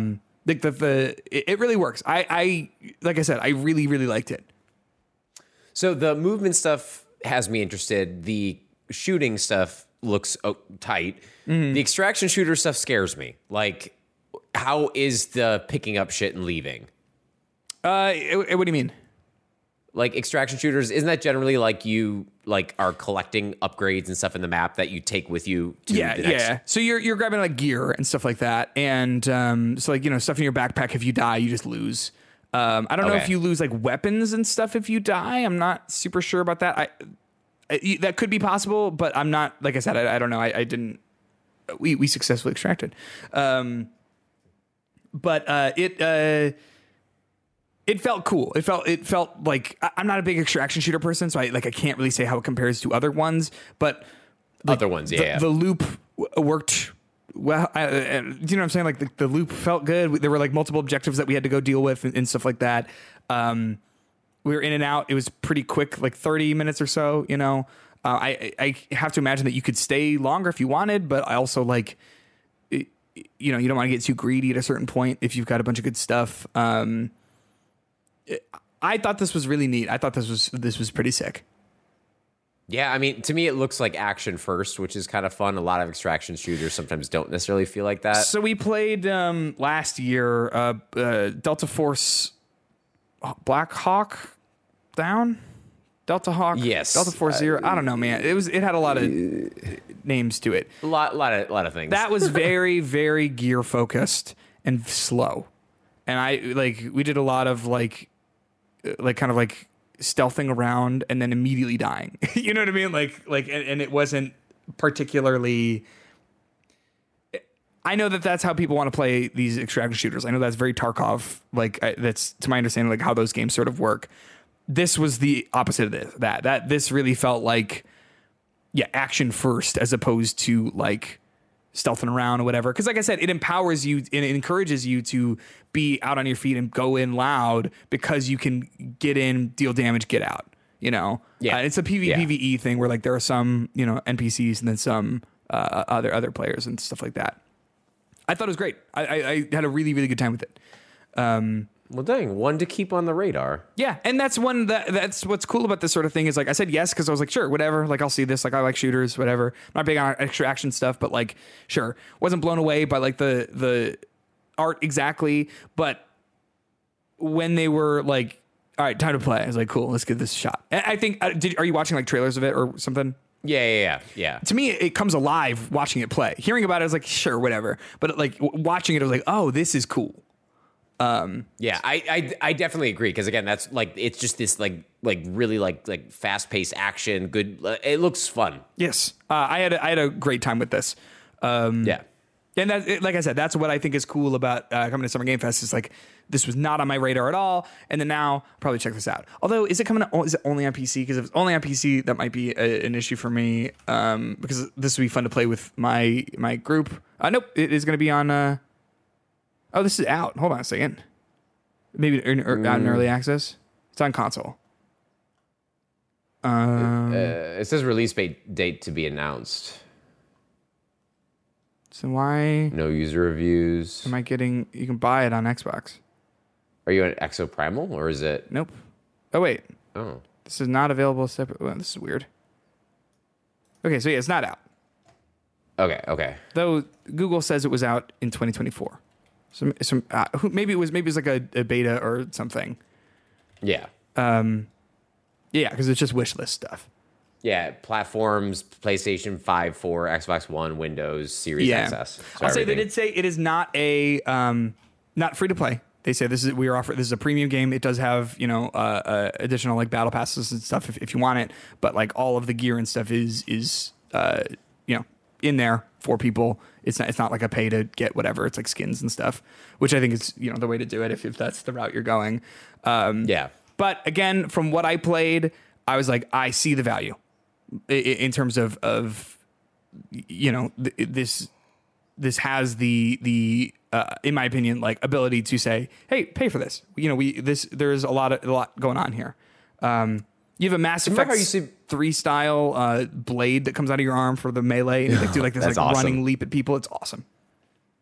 Like the the it, it really works. I I like I said, I really really liked it. So the movement stuff has me interested. The shooting stuff looks oh, tight. Mm-hmm. The extraction shooter stuff scares me. Like, how is the picking up shit and leaving? Uh, it, what do you mean? Like extraction shooters, isn't that generally like you like are collecting upgrades and stuff in the map that you take with you to yeah, the next? Yeah. So you're you're grabbing like gear and stuff like that. And um, so like, you know, stuff in your backpack, if you die, you just lose. Um, I don't okay. know if you lose like weapons and stuff if you die. I'm not super sure about that. I, I that could be possible, but I'm not, like I said, I, I don't know. I, I didn't, we, we successfully extracted. Um, but uh, it, uh, It felt cool. It felt it felt like I'm not a big extraction shooter person, so I like I can't really say how it compares to other ones. But like, other ones, yeah, the, yeah. the loop worked well. I, I, do you know what I'm saying? Like the, the loop felt good. There were like multiple objectives that we had to go deal with and, and stuff like that. Um, we were in and out. It was pretty quick, like thirty minutes or so. You know, uh, I I have to imagine that you could stay longer if you wanted, but I also like, it, you know, you don't want to get too greedy at a certain point if you've got a bunch of good stuff. Um, I thought this was really neat. I thought this was this was pretty sick. Yeah, I mean, to me, it looks like action first, which is kind of fun. A lot of extraction shooters sometimes don't necessarily feel like that. So we played um, last year uh, uh, Delta Force Black Hawk Down? Delta Hawk? Yes. Delta Force Zero? I don't know, man. It was it had a lot of names to it. A lot, lot of, lot of things. That was very, very gear focused and slow. And I like we did a lot of like like kind of like stealthing around and then immediately dying. You know what I mean? Like like and, and it wasn't particularly. I know that that's how people want to play these extraction shooters. I know that's very Tarkov. Like I, that's to my understanding, like how those games sort of work. This was the opposite of this. That that this really felt like yeah, action first as opposed to like stealthing around or whatever. Because like I said, it empowers you and it encourages you to be out on your feet and go in loud because you can get in, deal damage, get out. You know, yeah, uh, it's a PvP yeah. PvE thing where like there are some you know N P Cs and then some uh, other other players and stuff like that. I thought it was great. I, I, I had a really really good time with it. Um, Well, dang, one to keep on the radar. Yeah, and that's one that that's what's cool about this sort of thing is like I said yes because I was like sure whatever like I'll see this like I like shooters whatever. I'm not big on extra action stuff but like sure wasn't blown away by like the the art exactly but when they were like all right time to play I was like cool let's give this a shot. And I think uh, did are you watching like trailers of it or something? Yeah, yeah, yeah, yeah. To me, it comes alive watching it play. Hearing about it, I was like, sure, whatever. But like w- watching it, I was like, oh, this is cool. Um, yeah, I, I I definitely agree because again, that's like it's just this like like really like like fast paced action. Good, it looks fun. Yes, uh, I had a, I had a great time with this. Um, yeah, and that, it, like I said, that's what I think is cool about uh, coming to Summer Game Fest. Is like this was not on my radar at all, and then now I'll probably check this out. Although, is it coming? To, is it only on P C? Because if it's only on P C, that might be a, an issue for me. Um, because this would be fun to play with my my group. Uh, nope, it is going to be on. Uh, Oh, this is out. Hold on a second. Maybe in, er, out in early access. It's on console. Um, uh, it says release date to be announced. So why? No user reviews. Am I getting? You can buy it on Xbox. Are you an Exoprimal or is it? Nope. Oh wait. Oh. This is not available separate. Well, this is weird. Okay, so yeah, it's not out. Okay. Okay. Though Google says it was out in twenty twenty-four. Some, some, uh, maybe it was, maybe it was like a, a beta or something. Yeah. Um, yeah, because it's just wish list stuff. Yeah, platforms: PlayStation five, four, Xbox One, Windows, Series yeah. X S. So I'll say everything. they did say it is not a um, not free to play. They say this is we are offering this is a premium game. It does have you know uh, uh, additional like battle passes and stuff if, if you want it, but like all of the gear and stuff is is uh, you know in there for people. It's not, it's not like a pay to get whatever. It's like skins and stuff, which I think is, you know, the way to do it if, if that's the route you're going. Um, yeah. But again, from what I played, I was like, I see the value in, in terms of, of, you know, th- this, this has the, the, uh, in my opinion, like ability to say, hey, pay for this. You know, we, this, there's a lot of, a lot going on here. Um, You have a Mass Effect how you see- three style uh, blade that comes out of your arm for the melee, and you like, do like this like awesome. running leap at people. It's awesome.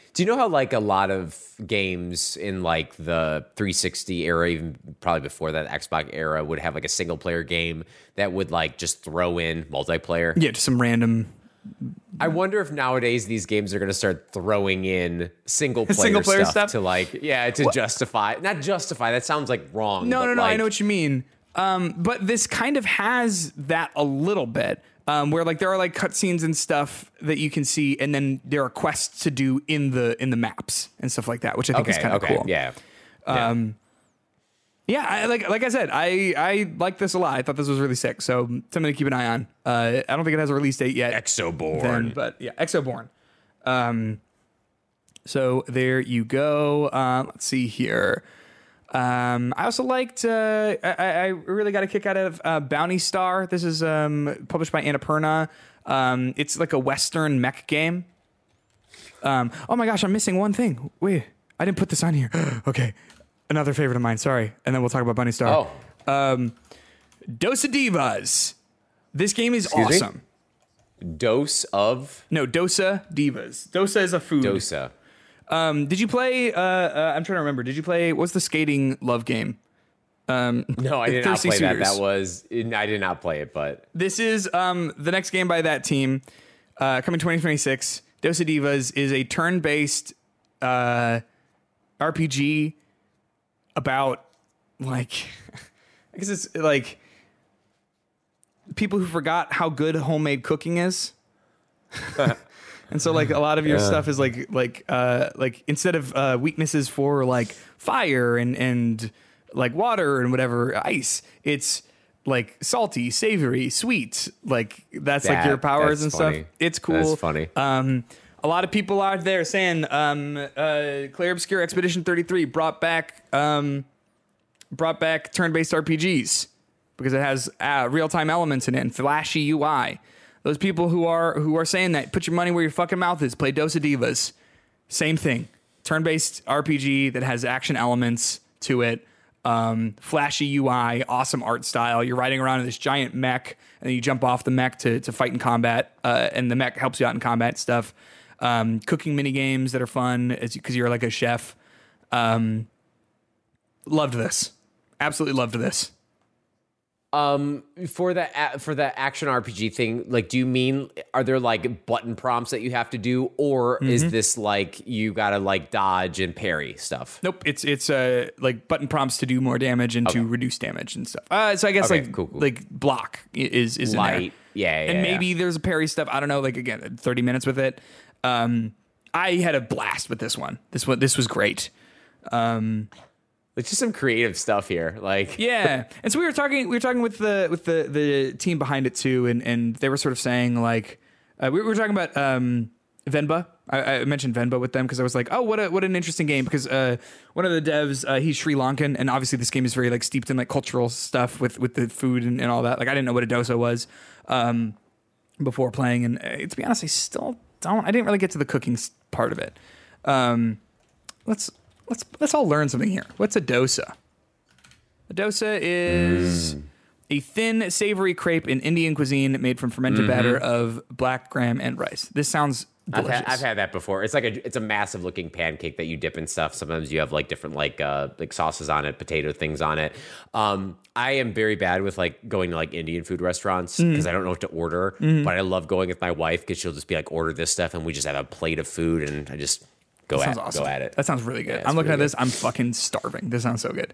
Do you know how like a lot of games in like the three sixty era, even probably before that Xbox era, would have like a single player game that would like just throw in multiplayer? Yeah, just some random. I wonder if nowadays these games are going to start throwing in single player, Single player stuff, stuff? to like, yeah, to what? justify, not justify. That sounds like wrong. No, but no, no. like, I know what you mean. Um, but this kind of has that a little bit. Um, where like there are like cutscenes and stuff that you can see, and then there are quests to do in the in the maps and stuff like that, which I think okay, is kind of okay, cool. Yeah. Um, yeah, I, like like I said, I I like this a lot. I thought this was really sick, so something to keep an eye on. Uh, I don't think it has a release date yet. Exoborn, then, but yeah, Exoborn. Um, so there you go. Um, let's see here. Um, I also liked, uh, I, I really got a kick out of uh, Bounty Star. This is um, published by Annapurna. Um, it's like a Western mech game. Um, oh my gosh, I'm missing one thing. Wait, I didn't put this on here. Okay, another favorite of mine. Sorry, and then we'll talk about Bounty Star. Oh, um, Dose of Divas. This game is Excuse awesome. Me? Dose of no Dosa Divas. Dosa is a food. Dosa. Um, did you play? Uh, uh, I'm trying to remember. Did you play? What's the skating love game? Um, no, I did not Thirsty play Suitors. that. That was I did not play it, but this is um, the next game by that team, uh, coming twenty twenty-six. Dose of Divas is a turn-based uh, R P G about like I guess it's like people who forgot how good homemade cooking is. And so like a lot of your yeah. stuff is like like uh like instead of uh weaknesses for like fire and and like water and whatever ice, it's like salty, savory, sweet. Like that's that, like your powers and funny. stuff. It's cool. That's funny. Um a lot of people out there saying um uh Clair Obscur Expedition thirty-three brought back um brought back turn-based R P Gs because it has uh, real-time elements in it and flashy U I. Those people who are who are saying that, put your money where your fucking mouth is. Play Dose of Divas. Same thing. Turn-based R P G that has action elements to it. Um, flashy U I, awesome art style. You're riding around in this giant mech, and then you jump off the mech to, to fight in combat, uh, and the mech helps you out in combat stuff. Um, cooking mini games that are fun because you, you're like a chef. Um, loved this. Absolutely loved this. Um, for that for that action R P G thing, like, do you mean are there like button prompts that you have to do, or mm-hmm. is this like you gotta like dodge and parry stuff? Nope, it's it's uh like button prompts to do more damage and okay. to reduce damage and stuff. Uh, so I guess okay, like cool, cool. like block is is light, in there. yeah, yeah, and maybe yeah. there's a parry stuff. I don't know. Like again, thirty minutes with it. Um, I had a blast with this one. This one this was great. Um. It's just some creative stuff here, like yeah. And so we were talking, we were talking with the with the, the team behind it too, and, and they were sort of saying like, uh, we were talking about um, Venba. I, I mentioned Venba with them because I was like, oh, what a what an interesting game because uh, one of the devs uh, he's Sri Lankan, and obviously this game is very like steeped in like cultural stuff with with the food and, and all that. Like I didn't know what a dosa was um, before playing, and uh, to be honest, I still don't. I didn't really get to the cooking part of it. Um, let's. Let's let's all learn something here. What's a dosa? A dosa is mm. a thin, savory crepe in Indian cuisine made from fermented mm-hmm. batter of black gram and rice. This sounds delicious. I've had, I've had that before. It's like a it's a massive looking pancake that you dip in stuff. Sometimes you have like different like uh, like sauces on it, potato things on it. Um, I am very bad with like going to like Indian food restaurants because mm. I don't know what to order. Mm. But I love going with my wife because she'll just be like, order this stuff, and we just have a plate of food, and I just. Go at, awesome. go at it. That sounds really good. Yeah, I'm looking really at this. Good. I'm fucking starving. This sounds so good.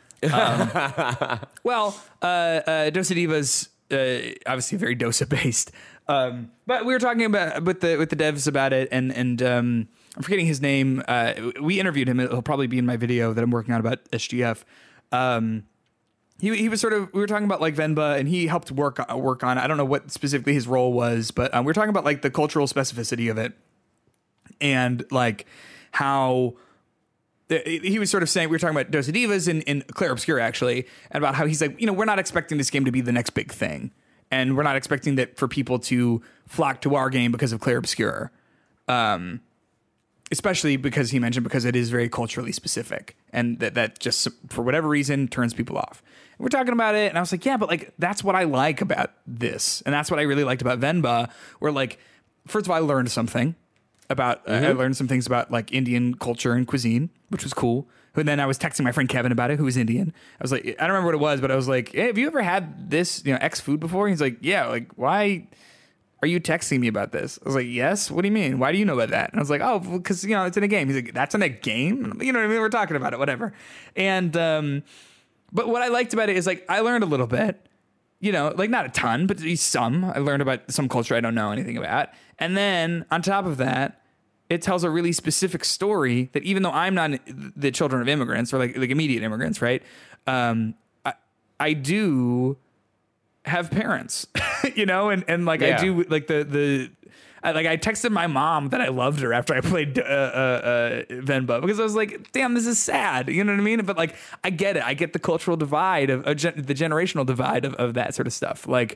Um, well, uh, uh, Dosa Divas, uh, obviously very Dosa based. Um, but we were talking about with the with the devs about it, and and um, I'm forgetting his name. Uh, we interviewed him. He'll probably be in my video that I'm working on about S G F. Um, he he was sort of we were talking about like Venba, and he helped work work on it. I don't know what specifically his role was, but um, we were talking about like the cultural specificity of it. And like how he was sort of saying, we were talking about Dose of Divas in, in Clair Obscur actually, and about how he's like, you know, we're not expecting this game to be the next big thing. And we're not expecting that for people to flock to our game because of Clair Obscur. Um, especially because he mentioned because it is very culturally specific. And that, that just, for whatever reason, turns people off. And we're talking about it, and I was like, yeah, but like, that's what I like about this. And that's what I really liked about Venba, where like, first of all, I learned something. about. Mm-hmm. Uh, I learned some things about like Indian culture and cuisine, which was cool. And then I was texting my friend Kevin about it, who was Indian. I was like, I don't remember what it was, but I was like, hey, have you ever had this, you know, X food before? He's like, yeah. Like, why are you texting me about this? I was like, yes. What do you mean? Why do you know about that? And I was like, oh, because, you know, it's in a game. He's like, that's in a game? You know what I mean? We're talking about it, whatever. And, um, but what I liked about it is like, I learned a little bit, you know, like not a ton, but at least some. I learned about some culture I don't know anything about. And then on top of that, it tells a really specific story that even though I'm not the children of immigrants or like like immediate immigrants, right? Um, I, I do have parents, you know, and, and like Yeah. I do like the the I, like I texted my mom that I loved her after I played uh, uh, uh, Venba because I was like, damn, this is sad. You know what I mean? But like, I get it. I get the cultural divide of uh, gen- the generational divide of, of that sort of stuff. Like,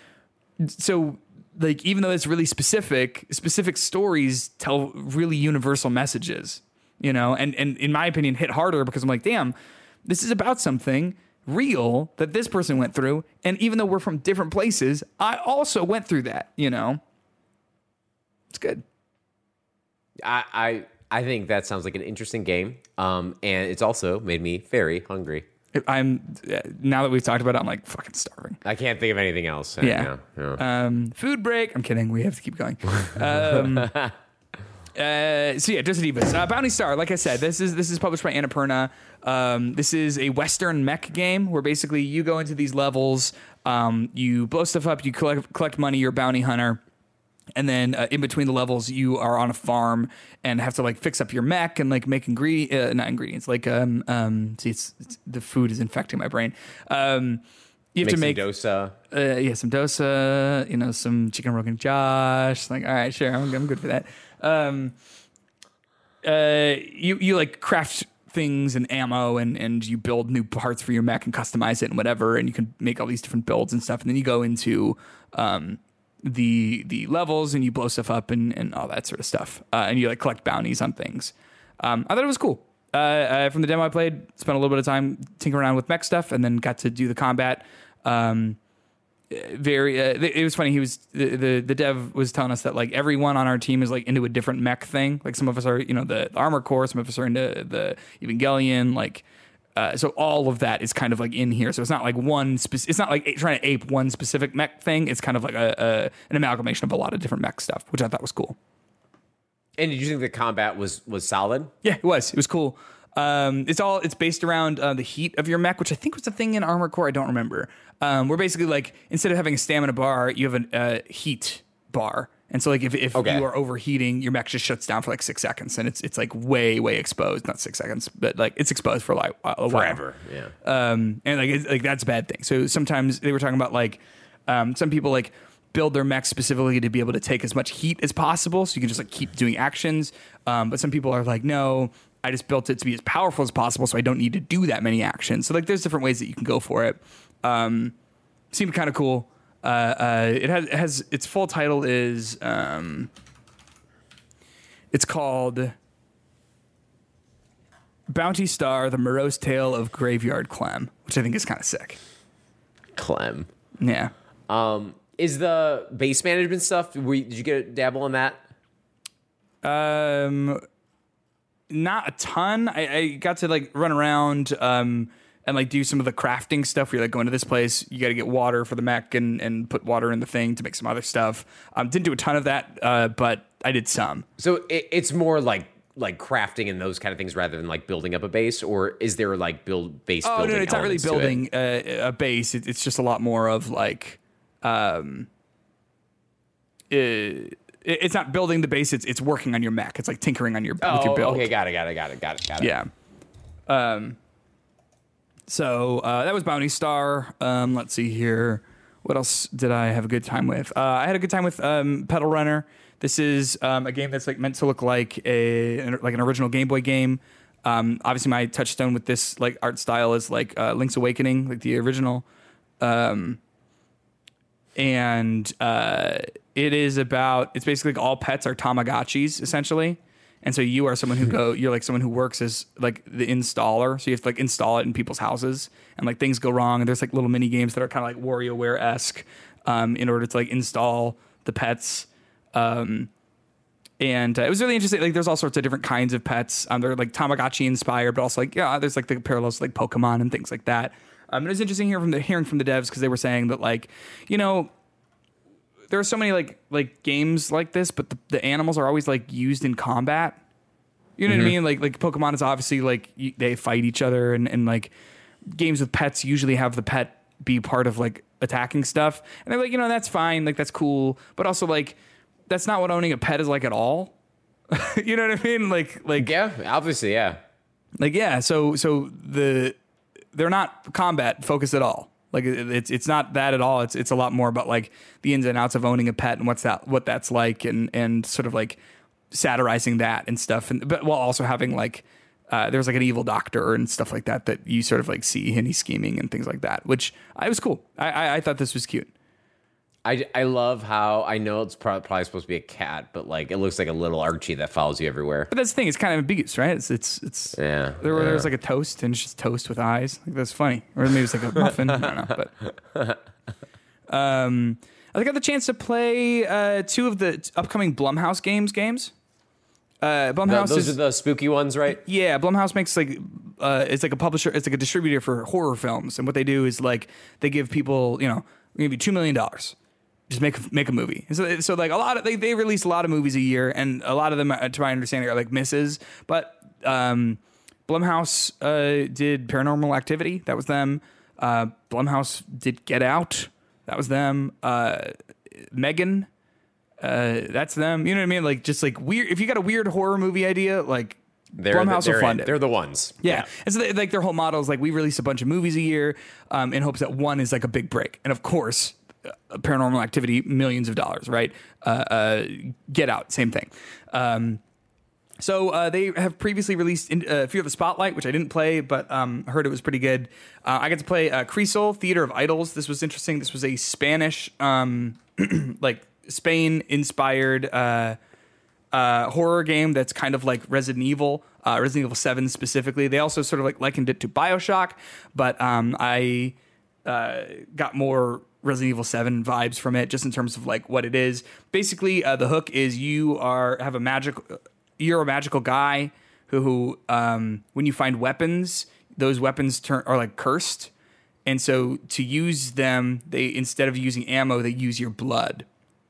so. Like, even though it's really specific, specific stories tell really universal messages, you know, and, and in my opinion, hit harder because I'm like, damn, this is about something real that this person went through. And even though we're from different places, I also went through that, you know, it's good. I, I I think that sounds like an interesting game. Um, and it's also made me very hungry. I'm now that we've talked about it, I'm like fucking starving. I can't think of anything else. Yeah. Yeah. yeah. Um, food break. I'm kidding. We have to keep going. Um, uh, so yeah, Just Divas. Uh, Bounty Star. Like I said, this is this is published by Annapurna. Um, this is a Western mech game where basically you go into these levels, um, you blow stuff up, you collect collect money. You're a bounty hunter. And then uh, in between the levels, you are on a farm and have to like fix up your mech and like make ingredient, uh, not ingredients, like um um. See, it's, it's the food is infecting my brain. Um, you have make to make some dosa. Uh, yeah, some dosa. You know, some chicken rogan josh. Like, all right, sure, I'm, I'm good for that. Um, uh, you you like craft things and ammo and and you build new parts for your mech and customize it and whatever, and you can make all these different builds and stuff. And then you go into um. the the levels and you blow stuff up and, and all that sort of stuff. Uh, and you like collect bounties on things. Um, I thought it was cool. Uh, uh, from the demo I played, spent a little bit of time tinkering around with mech stuff and then got to do the combat. Um, very, uh, it was funny. He was, the, the, the dev was telling us that like everyone on our team is like into a different mech thing. Like some of us are, you know, the, the armor core, some of us are into the Evangelion, like, Uh, so all of that is kind of like in here. So it's not like one. Spe- it's not like a- trying to ape one specific mech thing. It's kind of like a, a an amalgamation of a lot of different mech stuff, which I thought was cool. And did you think the combat was was solid? Yeah, it was. It was cool. Um, it's all. It's based around uh, the heat of your mech, which I think was a thing in Armored Core. I don't remember. Um, we're basically like instead of having a stamina bar, you have a uh, heat bar. And so, like, if, if Okay. you are overheating, your mech just shuts down for like six seconds, and it's it's like way way exposed. Not six seconds, but like it's exposed for like a while. Forever. Yeah. Um, and like it's, like that's a bad thing. So sometimes they were talking about like um, some people like build their mech specifically to be able to take as much heat as possible, so you can just like keep doing actions. Um, but some people are like, no, I just built it to be as powerful as possible, so I don't need to do that many actions. So like, there's different ways that you can go for it. Um, seemed kind of cool. Uh, uh, it has, it has its full title is um, it's called Bounty Star: The Morose Tale of Graveyard Clem, which I think is kind of sick. Clem. Yeah. Um, is the base management stuff? Were you, did you get a dabble in that? Um, not a ton. I, I got to like run around um, and like do some of the crafting stuff. Where you're like going to this place, you got to get water for the mech and and put water in the thing to make some other stuff. Um, didn't do a ton of that, uh, but I did some. So it, it's more like like crafting and those kind of things rather than like building up a base, or is there like build base? Oh building no, it's not really elements to building it? a, a base. It, it's just a lot more of like, um, it, it's not building the base. It's it's working on your mech. It's like tinkering on your Oh, with your build. okay, got it, got it, got it, got it, got it. Yeah. Um. So uh, that was Bounty Star. Um. Let's see here. What else did I have a good time with? Uh, I had a good time with um, Pedal Runner. This is um, a game that's like meant to look like a an, like an original Game Boy game. Um, obviously, my touchstone with this like art style is like uh, Link's Awakening, like the original. Um, and uh, it is about it's basically like all pets are Tamagotchis essentially, and so you are someone who go you're like someone who works as like the installer, so you have to like install it in people's houses, and like things go wrong, and there's like little mini games that are kind of like WarioWare esque um, in order to like install the pets. Um, And uh, it was really interesting. Like, there's all sorts of different kinds of pets. Um, they're like Tamagotchi inspired, but also like, yeah, there's like the parallels to, like Pokemon and things like that. Um, it was interesting hearing from the hearing from the devs because they were saying that, like, you know, there are so many like like games like this, but the, the animals are always like used in combat. You know mm-hmm. what I mean? Like like Pokemon is obviously like you, they fight each other, and, and like games with pets usually have the pet be part of like attacking stuff. And they're like, you know, that's fine, like that's cool, but also like that's not what owning a pet is like at all. You know what I mean? Like like yeah, obviously, yeah. Like yeah, so so the they're not combat focused at all. Like it's it's not that at all. It's it's a lot more about like the ins and outs of owning a pet and what's that what that's like, and and sort of like satirizing that and stuff, and but while also having like uh, there's like an evil doctor and stuff like that that you sort of like see, and he's scheming and things like that, which I was cool. I I, I thought this was cute. I, I love how I know it's probably, probably supposed to be a cat, but like it looks like a little Archie that follows you everywhere. But that's the thing; it's kind of ambiguous, right? It's it's it's yeah. There, yeah. There's like a toast, and it's just toast with eyes. Like that's funny, or maybe it's like a muffin. I don't know, but um, I got the chance to play uh, two of the upcoming Blumhouse games games. Uh, Blumhouse the, those is, are the spooky ones, right? Yeah, Blumhouse makes like uh, it's like a publisher, it's like a distributor for horror films, and what they do is like they give people, you know, we give you two million dollars, just make make a movie. And so so like a lot of they they release a lot of movies a year, and a lot of them, to my understanding, are like misses. But um, Blumhouse uh, did Paranormal Activity, that was them. Uh, Blumhouse did Get Out, that was them. Uh, Megan. Uh, that's them. You know what I mean? Like just like weird. If you got a weird horror movie idea, like they're Blumhouse the, will fund it. They're the ones. Yeah. yeah. And so they, like their whole model is like we release a bunch of movies a year um, in hopes that one is like a big break. And of course, uh, Paranormal Activity, millions of dollars, right? Uh, uh, Get Out, same thing. Um, so uh, they have previously released in, uh, Fear the Spotlight, which I didn't play, but um, heard it was pretty good. Uh, I got to play uh, Cresol, Theater of Idols. This was interesting. This was a Spanish um, like. Spain-inspired uh, uh, horror game that's kind of like Resident Evil, uh, Resident Evil seven specifically. They also sort of like likened it to BioShock, but um, I uh, got more Resident Evil seven vibes from it, just in terms of like what it is. Basically, uh, the hook is you are have a magic, you're a magical guy who, who um, when you find weapons, those weapons turn are like cursed, and so to use them, they instead of using ammo, they use your blood.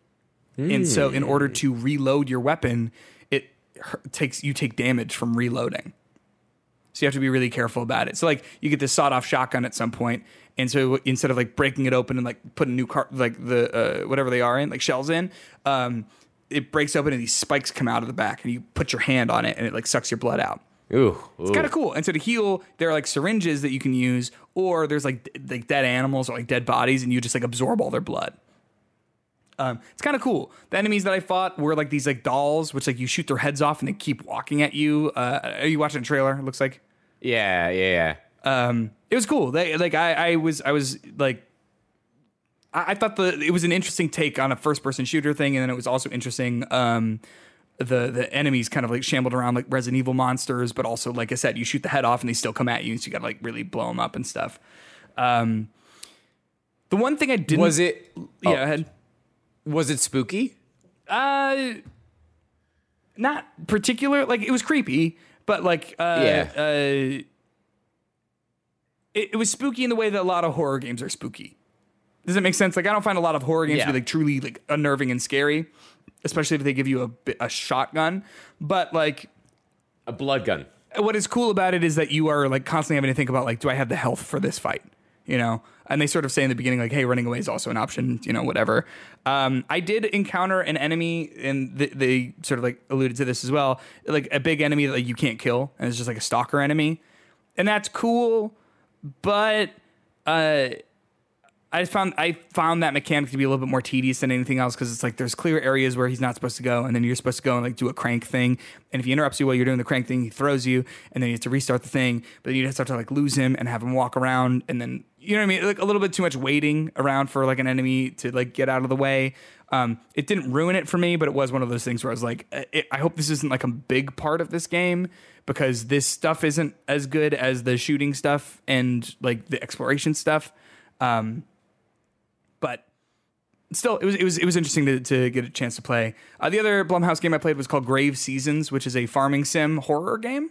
Mm. And so in order to reload your weapon, it takes you take damage from reloading. So you have to be really careful about it. So like you get this sawed-off shotgun at some point, and so instead of like breaking it open and like putting new car like the uh, whatever they are in, like shells in, um, it breaks open and these spikes come out of the back, and you put your hand on it and it like sucks your blood out. Ooh, ooh. It's kind of cool. And so to heal, there are like syringes that you can use, or there's like like dead animals or like dead bodies, and you just like absorb all their blood. Um, it's kind of cool. The enemies that I fought were like these like dolls, which like you shoot their heads off and they keep walking at you. Uh, are you watching a trailer? It looks like. Yeah, yeah, yeah. Um, it was cool. They like I, I was I was like I, I thought the it was an interesting take on a first person shooter thing, and then it was also interesting. Um, the the enemies kind of like shambled around like Resident Evil monsters, but also like I said, you shoot the head off and they still come at you, so you got to like really blow them up and stuff. Um, the one thing I didn't was it. Yeah, oh. ahead. Was it spooky? Uh, not particular. Like it was creepy, but like uh, yeah, uh, it, it was spooky in the way that a lot of horror games are spooky. Does that make sense? Like I don't find a lot of horror games yeah. to be like truly like unnerving and scary, especially if they give you a a shotgun. But like a blood gun. What is cool about it is that you are like constantly having to think about like, do I have the health for this fight? You know, and they sort of say in the beginning, like, hey, running away is also an option, you know, whatever. Um, I did encounter an enemy, and th- they sort of like alluded to this as well, like a big enemy that like, you can't kill, and it's just like a stalker enemy. And that's cool, but uh, I found I found that mechanic to be a little bit more tedious than anything else, because it's like there's clear areas where he's not supposed to go, and then you're supposed to go and like do a crank thing, and if he interrupts you while you're doing the crank thing, he throws you, and then you have to restart the thing, but then you just have to like lose him and have him walk around, and then you know what I mean, like a little bit too much waiting around for like an enemy to like get out of the way. Um, it didn't ruin it for me, but it was one of those things where I was like, it, I hope this isn't like a big part of this game, because this stuff isn't as good as the shooting stuff and like the exploration stuff. Um, But still, it was it was it was interesting to, to get a chance to play. Uh, the other Blumhouse game I played was called Grave Seasons, which is a farming sim horror game.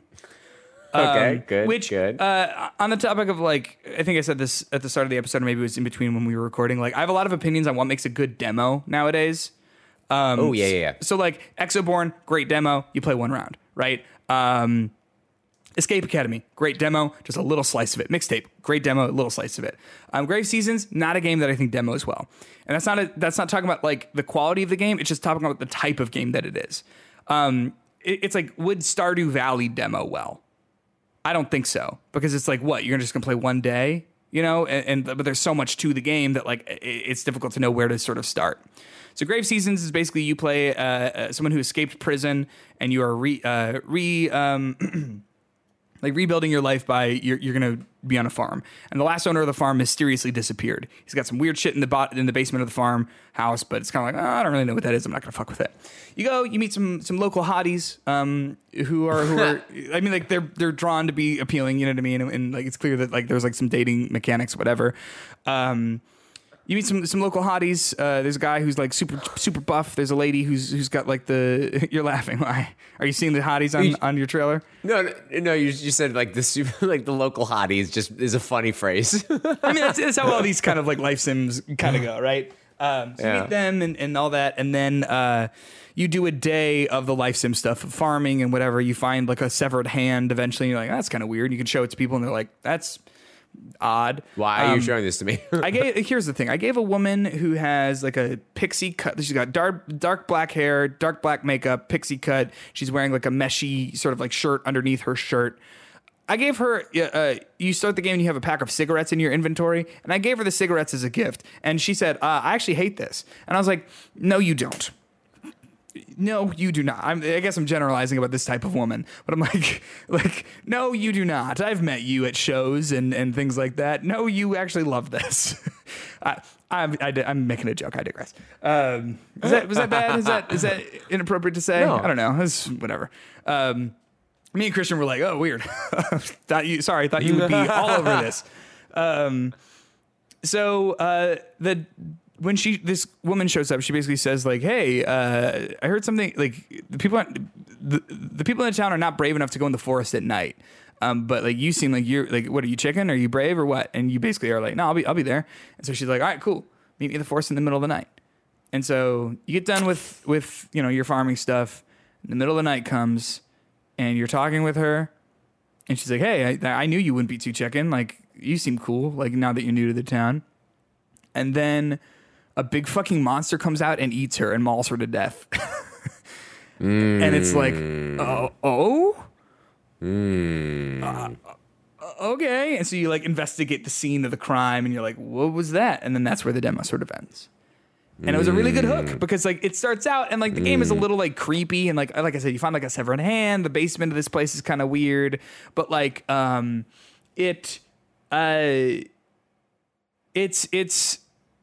Okay, Um, good, Which, good. Uh, on the topic of like, I think I said this at the start of the episode, or maybe it was in between when we were recording. Like, I have a lot of opinions on what makes a good demo nowadays. Um, oh yeah, yeah, yeah. So like, Exoborn, great demo. You play one round, right? Um, Escape Academy, great demo, just a little slice of it. Mixtape, great demo, a little slice of it. Um, Grave Seasons, not a game that I think demos well, and that's not a, that's not talking about like the quality of the game. It's just talking about the type of game that it is. Um, it, it's like, would Stardew Valley demo well? I don't think so, because it's like, what, you're just gonna play one day, you know? And, and but there's so much to the game that like it, it's difficult to know where to sort of start. So Grave Seasons is basically you play uh, uh, someone who escaped prison, and you are re uh, re um, like rebuilding your life by you're, you're going to be on a farm, and the last owner of the farm mysteriously disappeared. He's got some weird shit in the bot in the basement of the farm house, but it's kind of like, oh, I don't really know what that is. I'm not going to fuck with it. You go, you meet some some local hotties um, who are who are I mean, like they're they're drawn to be appealing. You know what I mean? And, and like it's clear that like there's like some dating mechanics, whatever. Um, You meet some some local hotties. Uh, there's a guy who's like super super buff. There's a lady who's who's got like the. You're laughing. Why? Are you seeing the hotties on, on your trailer? No, no, no you, you said like the super, like the local hotties just is a funny phrase. I mean, that's, that's how all these kind of like life sims kind of go, right? Um, so you Yeah. meet them and, and all that, and then uh, you do a day of the life sim stuff, farming and whatever. You find like a severed hand eventually. And you're like, that's kind of weird. You can show it to people, and they're like, that's odd. Why are Um, you showing this to me? I gave here's the thing. I gave a woman who has like a pixie cut. She's got dark dark black hair, dark black makeup, pixie cut. She's wearing like a meshy sort of like shirt underneath her shirt. I gave her. Uh, you start the game and you have a pack of cigarettes in your inventory, and I gave her the cigarettes as a gift. And she said, uh, "I actually hate this." And I was like, "No, you don't." No, you do not. I'm, I guess I'm generalizing about this type of woman, but I'm like, like, no, you do not. I've met you at shows and, and things like that. No, you actually love this. I, I'm, I, I'm making a joke. I digress. Um, is that was that bad? Is that is that inappropriate to say? No. I don't know. It's whatever. Um, me and Christian were like, oh, weird. thought you. Sorry, thought you would be all over this. Um, so uh, the. When she, this woman shows up, she basically says like, "Hey, uh, I heard something. Like the people, the, the people in the town are not brave enough to go in the forest at night. Um, but like you seem like you're like, what are you, chicken? Are you brave or what?" And you basically are like, "No, I'll be, I'll be there." And so she's like, "All right, cool. Meet me in the forest in the middle of the night." And so you get done with with you know your farming stuff. And the middle of the night comes, and you're talking with her, and she's like, "Hey, I, I knew you wouldn't be too chicken. Like you seem cool. Like now that you're new to the town." And then a big fucking monster comes out and eats her and mauls her to death. mm. And it's like, oh, oh? Mm. Uh, okay. And so you like investigate the scene of the crime and you're like, what was that? And then that's where the demo sort of ends. And it was a really good hook because like it starts out and like the game is a little like creepy and like like I said, you find like a severed hand. The basement of this place is kind of weird, but like um, it uh, it's it's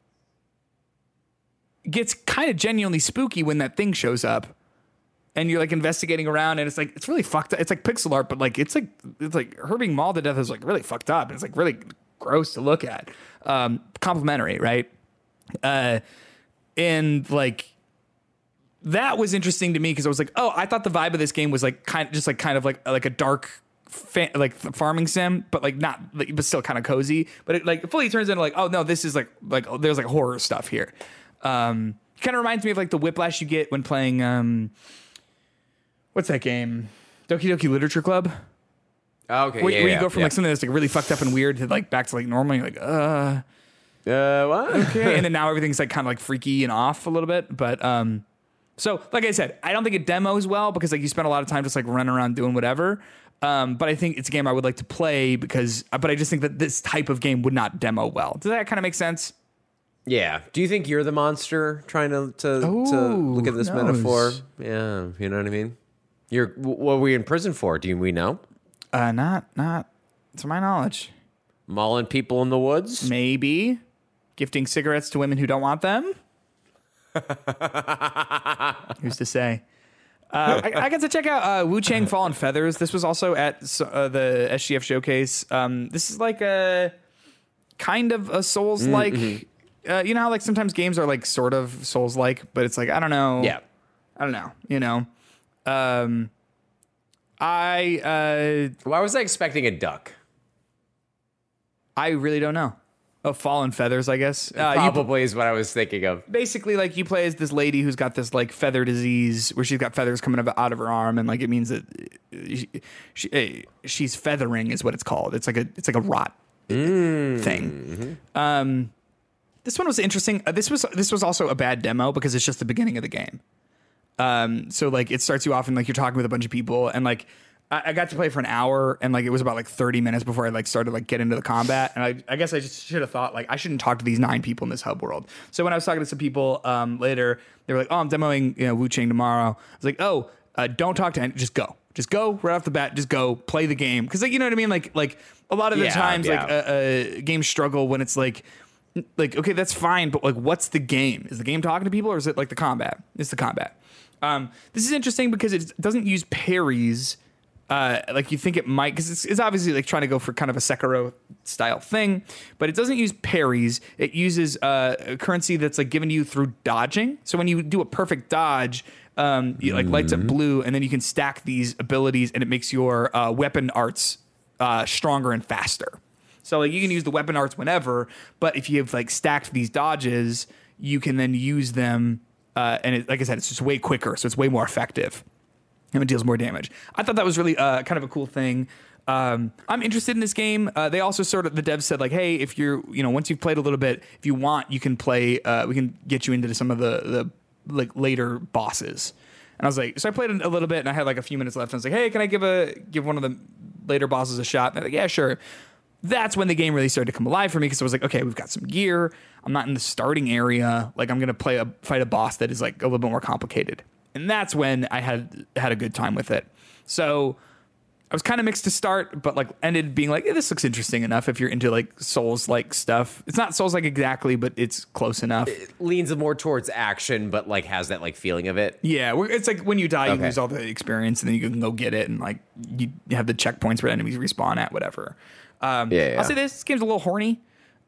gets kind of genuinely spooky when that thing shows up and you're like investigating around and it's like it's really fucked up. It's like pixel art, but like it's like it's like her being mauled to death is like really fucked up and it's like really gross to look at. Um, complimentary, right? Uh, and like that was interesting to me because I was like, oh, I thought the vibe of this game was like kind of just like kind of like like a dark fa- like farming sim, but like not like, but still kind of cozy. But it like fully turns into like, oh no, this is like like oh, there's like horror stuff here. Um, kind of reminds me of like the whiplash you get when playing um, what's that game? Doki Doki Literature Club. Oh, okay, Where, yeah, where you yeah, go from yeah. like something that's like really fucked up and weird to like back to like normal. You're like, uh. Uh, what? Okay. And then now everything's like kind of like freaky and off a little bit. But um, so like I said, I don't think it demos well because like you spend a lot of time just like running around doing whatever. Um, but I think it's a game I would like to play because, but I just think that this type of game would not demo well. Does that kind of make sense? Yeah. Do you think you're the monster trying to to, Ooh, to look at this who knows? metaphor? Yeah. You know what I mean? You're what were we in prison for? Do we know? Uh, not, not to my knowledge. Mauling people in the woods? Maybe gifting cigarettes to women who don't want them. Who's to say? Uh, I, I got to check out uh, Wu Chang Fallen Feathers. This was also at uh, the S G F showcase. Um, this is like a kind of a Souls-like Mm-hmm. uh, you know how like sometimes games are like sort of Souls-like, but it's like I don't know. Yeah. I don't know. You know, um, I uh, Why was I expecting a duck? I really don't know. Oh, Fallen Feathers, I guess. Uh, you- Probably is what I was thinking of. basically, like you play as this lady who's got this like feather disease where she's got feathers coming up out of her arm, and like it means that she, she eh, she's feathering is what it's called. It's like a it's like a rot Mm. thing. Um, this one was interesting. Uh, this was this was also a bad demo because it's just the beginning of the game. Um, so like it starts you off and like you're talking with a bunch of people, and like I, I got to play for an hour, and like it was about like thirty minutes before I like started like get into the combat. And I, I guess I just should have thought like I shouldn't talk to these nine people in this hub world. So when I was talking to some people um, later, they were like, "Oh, I'm demoing you know Wu Chang tomorrow." I was like, "Oh, uh, don't talk to any, just go, just go right off the bat, just go play the game." Because like you know what I mean, like like a lot of the Yeah, times yeah. like a, a games struggle when it's like. Like, okay, that's fine, but like, what's the game? Is the game talking to people, or is it like the combat? It's the combat. Um, this is interesting because it doesn't use parries uh, like you think it might, because it's, it's obviously like trying to go for kind of a Sekiro style thing, but it doesn't use parries. It uses uh, a currency that's like given to you through dodging. So when you do a perfect dodge, um, it like lights up blue, and then you can stack these abilities, and it makes your uh, weapon arts uh, stronger and faster. So like you can use the weapon arts whenever, but if you have like stacked these dodges, you can then use them. Uh, and it, like I said, it's just way quicker, so it's way more effective, and it deals more damage. I thought that was really uh, kind of a cool thing. Um, I'm interested in this game. Uh, they also sort of the devs said like, hey, if you're you know once you've played a little bit, if you want, you can play. Uh, we can get you into some of the the like later bosses. And I was like, so I played a little bit, and I had like a few minutes left. And I was like, hey, can I give a give one of the later bosses a shot? And they're like, yeah, sure. That's when the game really started to come alive for me, because I was like, okay, we've got some gear. I'm not in the starting area. Like, I'm gonna play a fight a boss that is like a little bit more complicated, and that's when I had had a good time with it. So I was kind of mixed to start, but like ended being like, eh, this looks interesting enough if you're into like Souls like stuff. It's not Souls like exactly, but it's close enough. It leans more towards action, but like has that like feeling of it. Yeah, we're- it's like when you die, you Okay. lose all the experience, and then you can go get it, and like you have the checkpoints where enemies respawn at, whatever. Um, Yeah, yeah. I'll say this: this game's a little horny.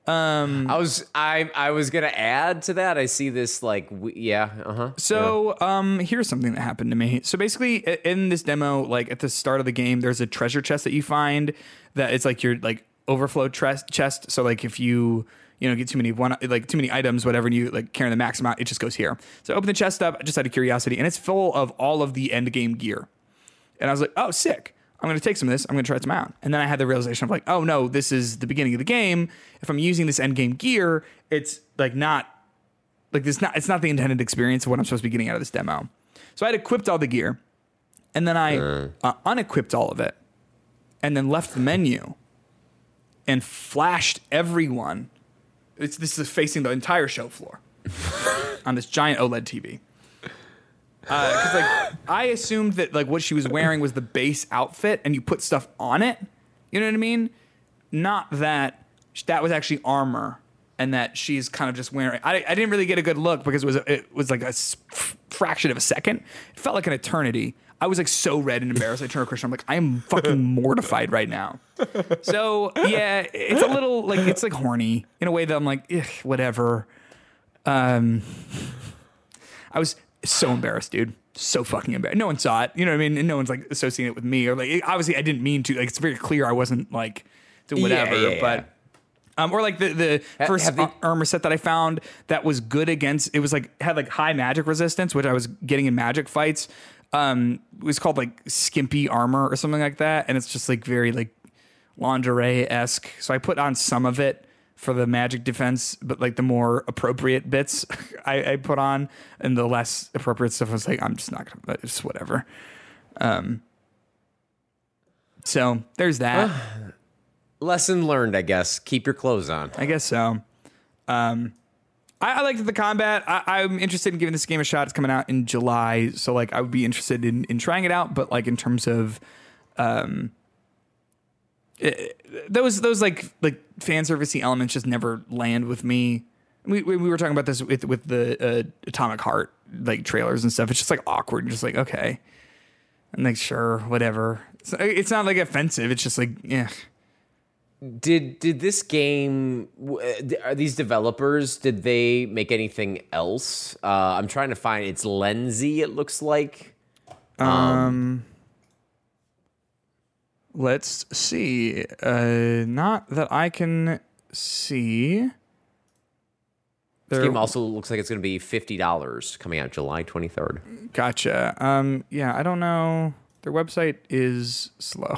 Um, I was I I was gonna add to that. I see this like w- yeah uh huh. So, um, here's something that happened to me. So basically, i- in this demo, like at the start of the game, there's a treasure chest that you find that it's like your like overflow tres- chest. So like if you you know get too many one like too many items, whatever, and you like carry the max amount, it just goes here. So I open the chest up just out of curiosity, and it's full of all of the end game gear. And I was like, oh, sick. I'm going to take some of this. I'm going to try some out. And then I had the realization of like, oh no, this is the beginning of the game. If I'm using this end game gear, it's like not like this. Not it's not the intended experience of what I'm supposed to be getting out of this demo. So I had equipped all the gear, and then I uh. Uh, unequipped all of it, and then left the menu, and flashed everyone. It's this is facing the entire show floor on this giant OLED T V. Because uh, like I assumed that like what she was wearing was the base outfit, and you put stuff on it. You know what I mean? Not that that was actually armor, and that she's kind of just wearing. I, I didn't really get a good look because it was it was like a s- fraction of a second. It felt like an eternity. I was like so red and embarrassed. I turned to Christian. I'm like, I am fucking mortified right now. So yeah, it's a little like it's like horny in a way that I'm like, ugh, whatever. Um, I was. So embarrassed, dude. So fucking embarrassed. No one saw it. You know what I mean? And no one's like associating it with me, or like obviously I didn't mean to. Like it's very clear I wasn't like doing whatever. Yeah, yeah, but um, or like the the Ha- first have they- ar- armor set that I found that was good against. It was like had like high magic resistance, which I was getting in magic fights. Um, it was called like skimpy armor or something like that, and it's just like very like lingerie esque. So I put on some of it for the magic defense, but like the more appropriate bits I, I put on, and the less appropriate stuff I was like, I'm just not gonna, it's whatever. Um, so there's that. Lesson learned, I guess. Keep your clothes on. I guess so. Um, I, I liked the combat. I, I'm interested in giving this game a shot. It's coming out in July, so like I would be interested in, in trying it out. But like in terms of, um, it, those those like like fan servicey elements just never land with me. We we, we were talking about this with with the uh, Atomic Heart like trailers and stuff. It's just like awkward. Just like okay, I'm like sure whatever. It's, it's not like offensive. It's just like yeah. Did did this game? Are these developers? Did they make anything else? Uh, I'm trying to find. It's Lenzy. It looks like. Um, um let's see. Uh, not that I can see. This game also looks like it's going to be fifty dollars coming out July twenty-third. Gotcha. Um, yeah, I don't know. Their website is slow.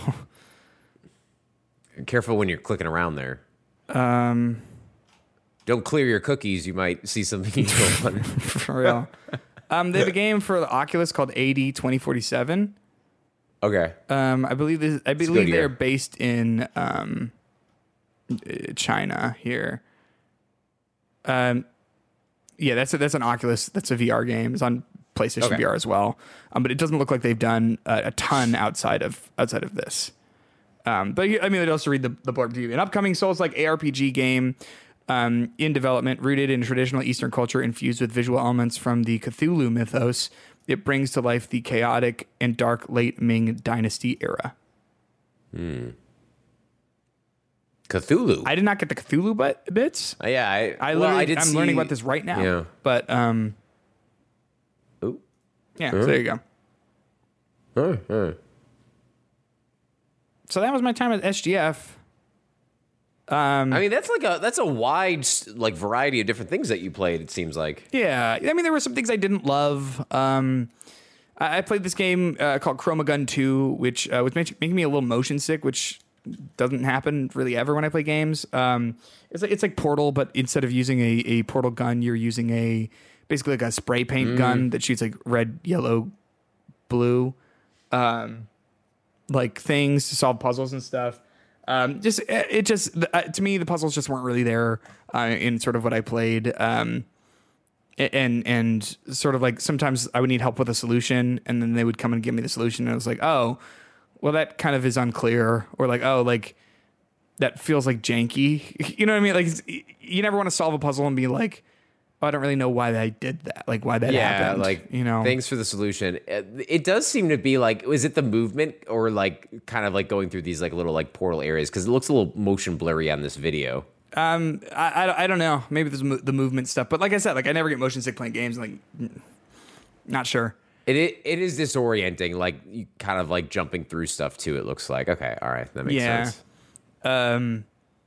Careful when you're clicking around there. Um, Don't clear your cookies. You might see something you don't want. For real. Um, they have a game for the Oculus called A D twenty forty-seven. Okay. Um, I believe this, I believe they're based in um, China here. Um, yeah, that's a, that's an Oculus. That's a V R game. It's on PlayStation okay. V R as well. Um, but it doesn't look like they've done a, a ton outside of outside of this. Um, but I mean, I'd also read the, the blurb to you. An upcoming Souls-like A R P G game um, in development, rooted in traditional Eastern culture, infused with visual elements from the Cthulhu mythos. It brings to life the chaotic and dark late Ming Dynasty era. Hmm. Cthulhu. I did not get the Cthulhu but bits. Uh, yeah, I, I well, literally, I did I'm see, learning about this right now. Yeah. But um, Ooh. yeah. So there you go. Oh, oh. So that was my time at S G F. Um, I mean, that's like a that's a wide like variety of different things that you played. It seems like. Yeah, I mean, there were some things I didn't love. Um, I, I played this game uh, called Chroma Gun two, which uh, was make, making me a little motion sick, which doesn't happen really ever when I play games. Um, it's like it's like Portal, but instead of using a, a Portal gun, you're using a basically like a spray paint mm. gun that shoots like red, yellow, blue. Um, like things to solve puzzles and stuff. Um, just it just uh, to me the puzzles just weren't really there uh, in sort of what I played. Um, and and sort of like sometimes I would need help with a solution, and then they would come and give me the solution, and I was like, oh, well that kind of is unclear, or like oh like that feels like janky. You know what I mean? Like you never want to solve a puzzle and be like, I don't really know why I did that. Like why that yeah, happened. like you know. Thanks for the solution. It, it does seem to be like, is it the movement or like kind of like going through these like little like portal areas? Because it looks a little motion blurry on this video. Um, I, I, I don't know. Maybe there's mo- the movement stuff, but like I said, like I never get motion sick playing games. Like, not sure. It it, it is disorienting. Like you kind of like jumping through stuff too. It looks like okay, all right, that makes yeah. sense. Um.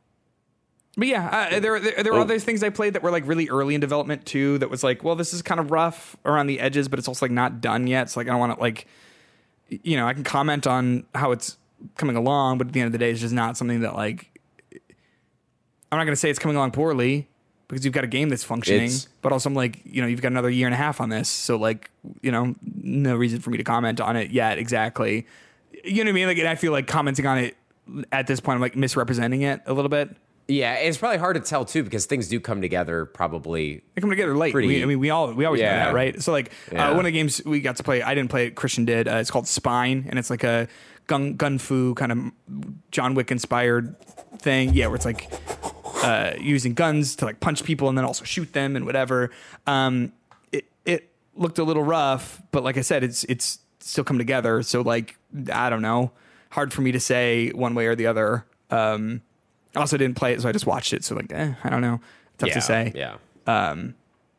But yeah, uh, there, there there were oh. other things I played that were like really early in development too. That was like, well, this is kind of rough around the edges, but it's also like not done yet. So like, I don't want to like, you know, I can comment on how it's coming along, but at the end of the day, it's just not something that like, I'm not going to say it's coming along poorly because you've got a game that's functioning, it's, but also I'm like, you know, you've got another year and a half on this. So like, you know, no reason for me to comment on it yet. Exactly. You know what I mean? Like, and I feel like commenting on it at this point, I'm like misrepresenting it a little bit. Yeah, it's probably hard to tell too because things do come together probably. They come together late. Pretty, we, I mean, we all we always yeah. know that, right? So like yeah. uh, one of the games we got to play, I didn't play it. Christian did. Uh, it's called Spine, and it's like a gun gun fu kind of John Wick inspired thing. Yeah, where it's like uh, using guns to like punch people and then also shoot them and whatever. Um, it it looked a little rough, but like I said, it's it's still come together. So like I don't know, hard for me to say one way or the other. Um, I also didn't play it, so I just watched it. So like, eh, I don't know. Tough yeah, to say. Yeah. Um,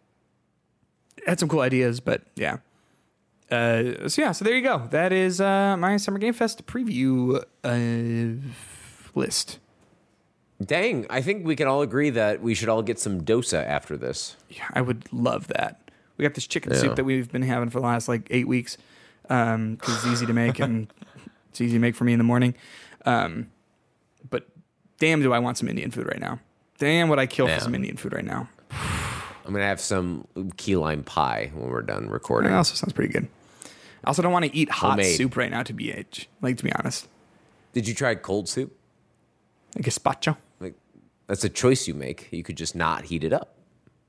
had some cool ideas, but yeah. Uh, so yeah, so there you go. That is uh, my Summer Game Fest preview uh, list. Dang, I think we can all agree that we should all get some dosa after this. Yeah, I would love that. We got this chicken yeah. soup that we've been having for the last like eight weeks because um, it's easy to make and it's easy to make for me in the morning. Um, but damn, do I want some Indian food right now. Damn, would I kill yeah. for some Indian food right now. I'm going to have some key lime pie when we're done recording. That also sounds pretty good. I also don't want to eat hot Homemade. soup right now, to be like to be honest. Did you try cold soup? Like gazpacho? Like that's a choice you make. You could just not heat it up.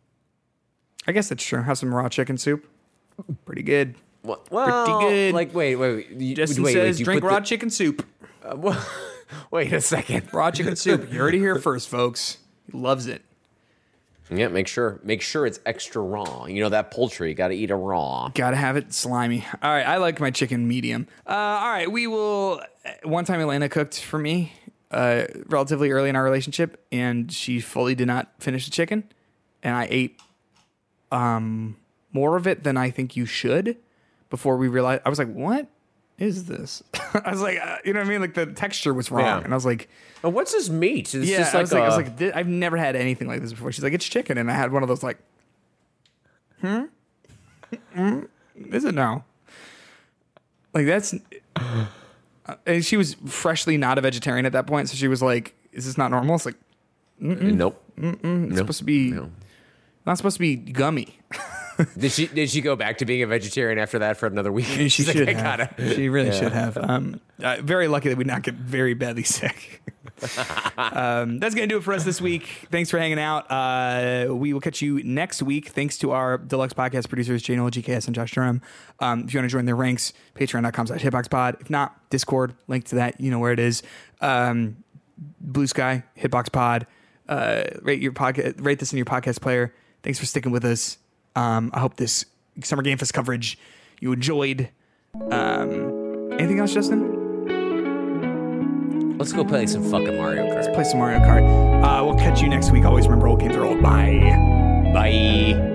I guess that's true. Have some raw chicken soup. Pretty good. Well, well pretty good. Like wait, wait, wait. You, Justin wait, says wait, drink raw the, chicken soup. Uh, well, wait a second. Raw chicken soup. You heard it here first, folks. He loves it. Yeah, make sure make sure it's extra raw. You know that poultry, got to eat it raw. Gotta have it slimy. All right, I like my chicken medium. Uh, all right, we will. One time Elena cooked for me uh, relatively early in our relationship, and she fully did not finish the chicken, and I ate um, more of it than I think you should. Before we realized, I was like, "What is this?" I was like, uh, "You know what I mean?" Like the texture was wrong, Yeah. and I was like, Oh, what's this meat? It's "Yeah." just I like was like, I was a- like "Thi- "I've never had anything like this before." She's like, "It's chicken," and I had one of those like, "Hmm, hmm? Is it now?" Like that's. And she was freshly not a vegetarian at that point, so she was like, "Is this not normal?" It's like, nope. it's Nope. supposed to be No. not supposed to be gummy. Did she did she go back to being a vegetarian after that for another week? She She's like, should I have. gotta- She really should have. Um, uh, very lucky that we not get very badly sick. um, that's going to do it for us this week. Thanks for hanging out. Uh, we will catch you next week. Thanks to our deluxe podcast producers, Jay Noel, G K S, and Josh Durham. Um, if you want to join their ranks, patreon.com slash hitboxpod. If not, Discord, link to that. You know where it is. Um, Blue Sky, Hitboxpod. Uh, rate your podcast, rate this in your podcast player. Thanks for sticking with us. Um, I hope this Summer Game Fest coverage you enjoyed. Um, anything else, Justin? Let's go play some fucking Mario Kart. Play some Mario Kart. Uh, we'll catch you next week. Always remember, old games are old. Bye. Bye.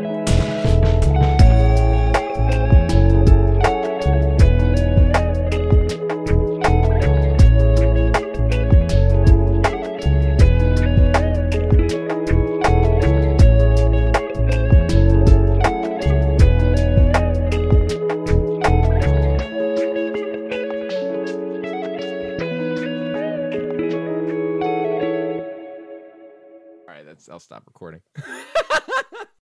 All right, that's. I'll stop recording.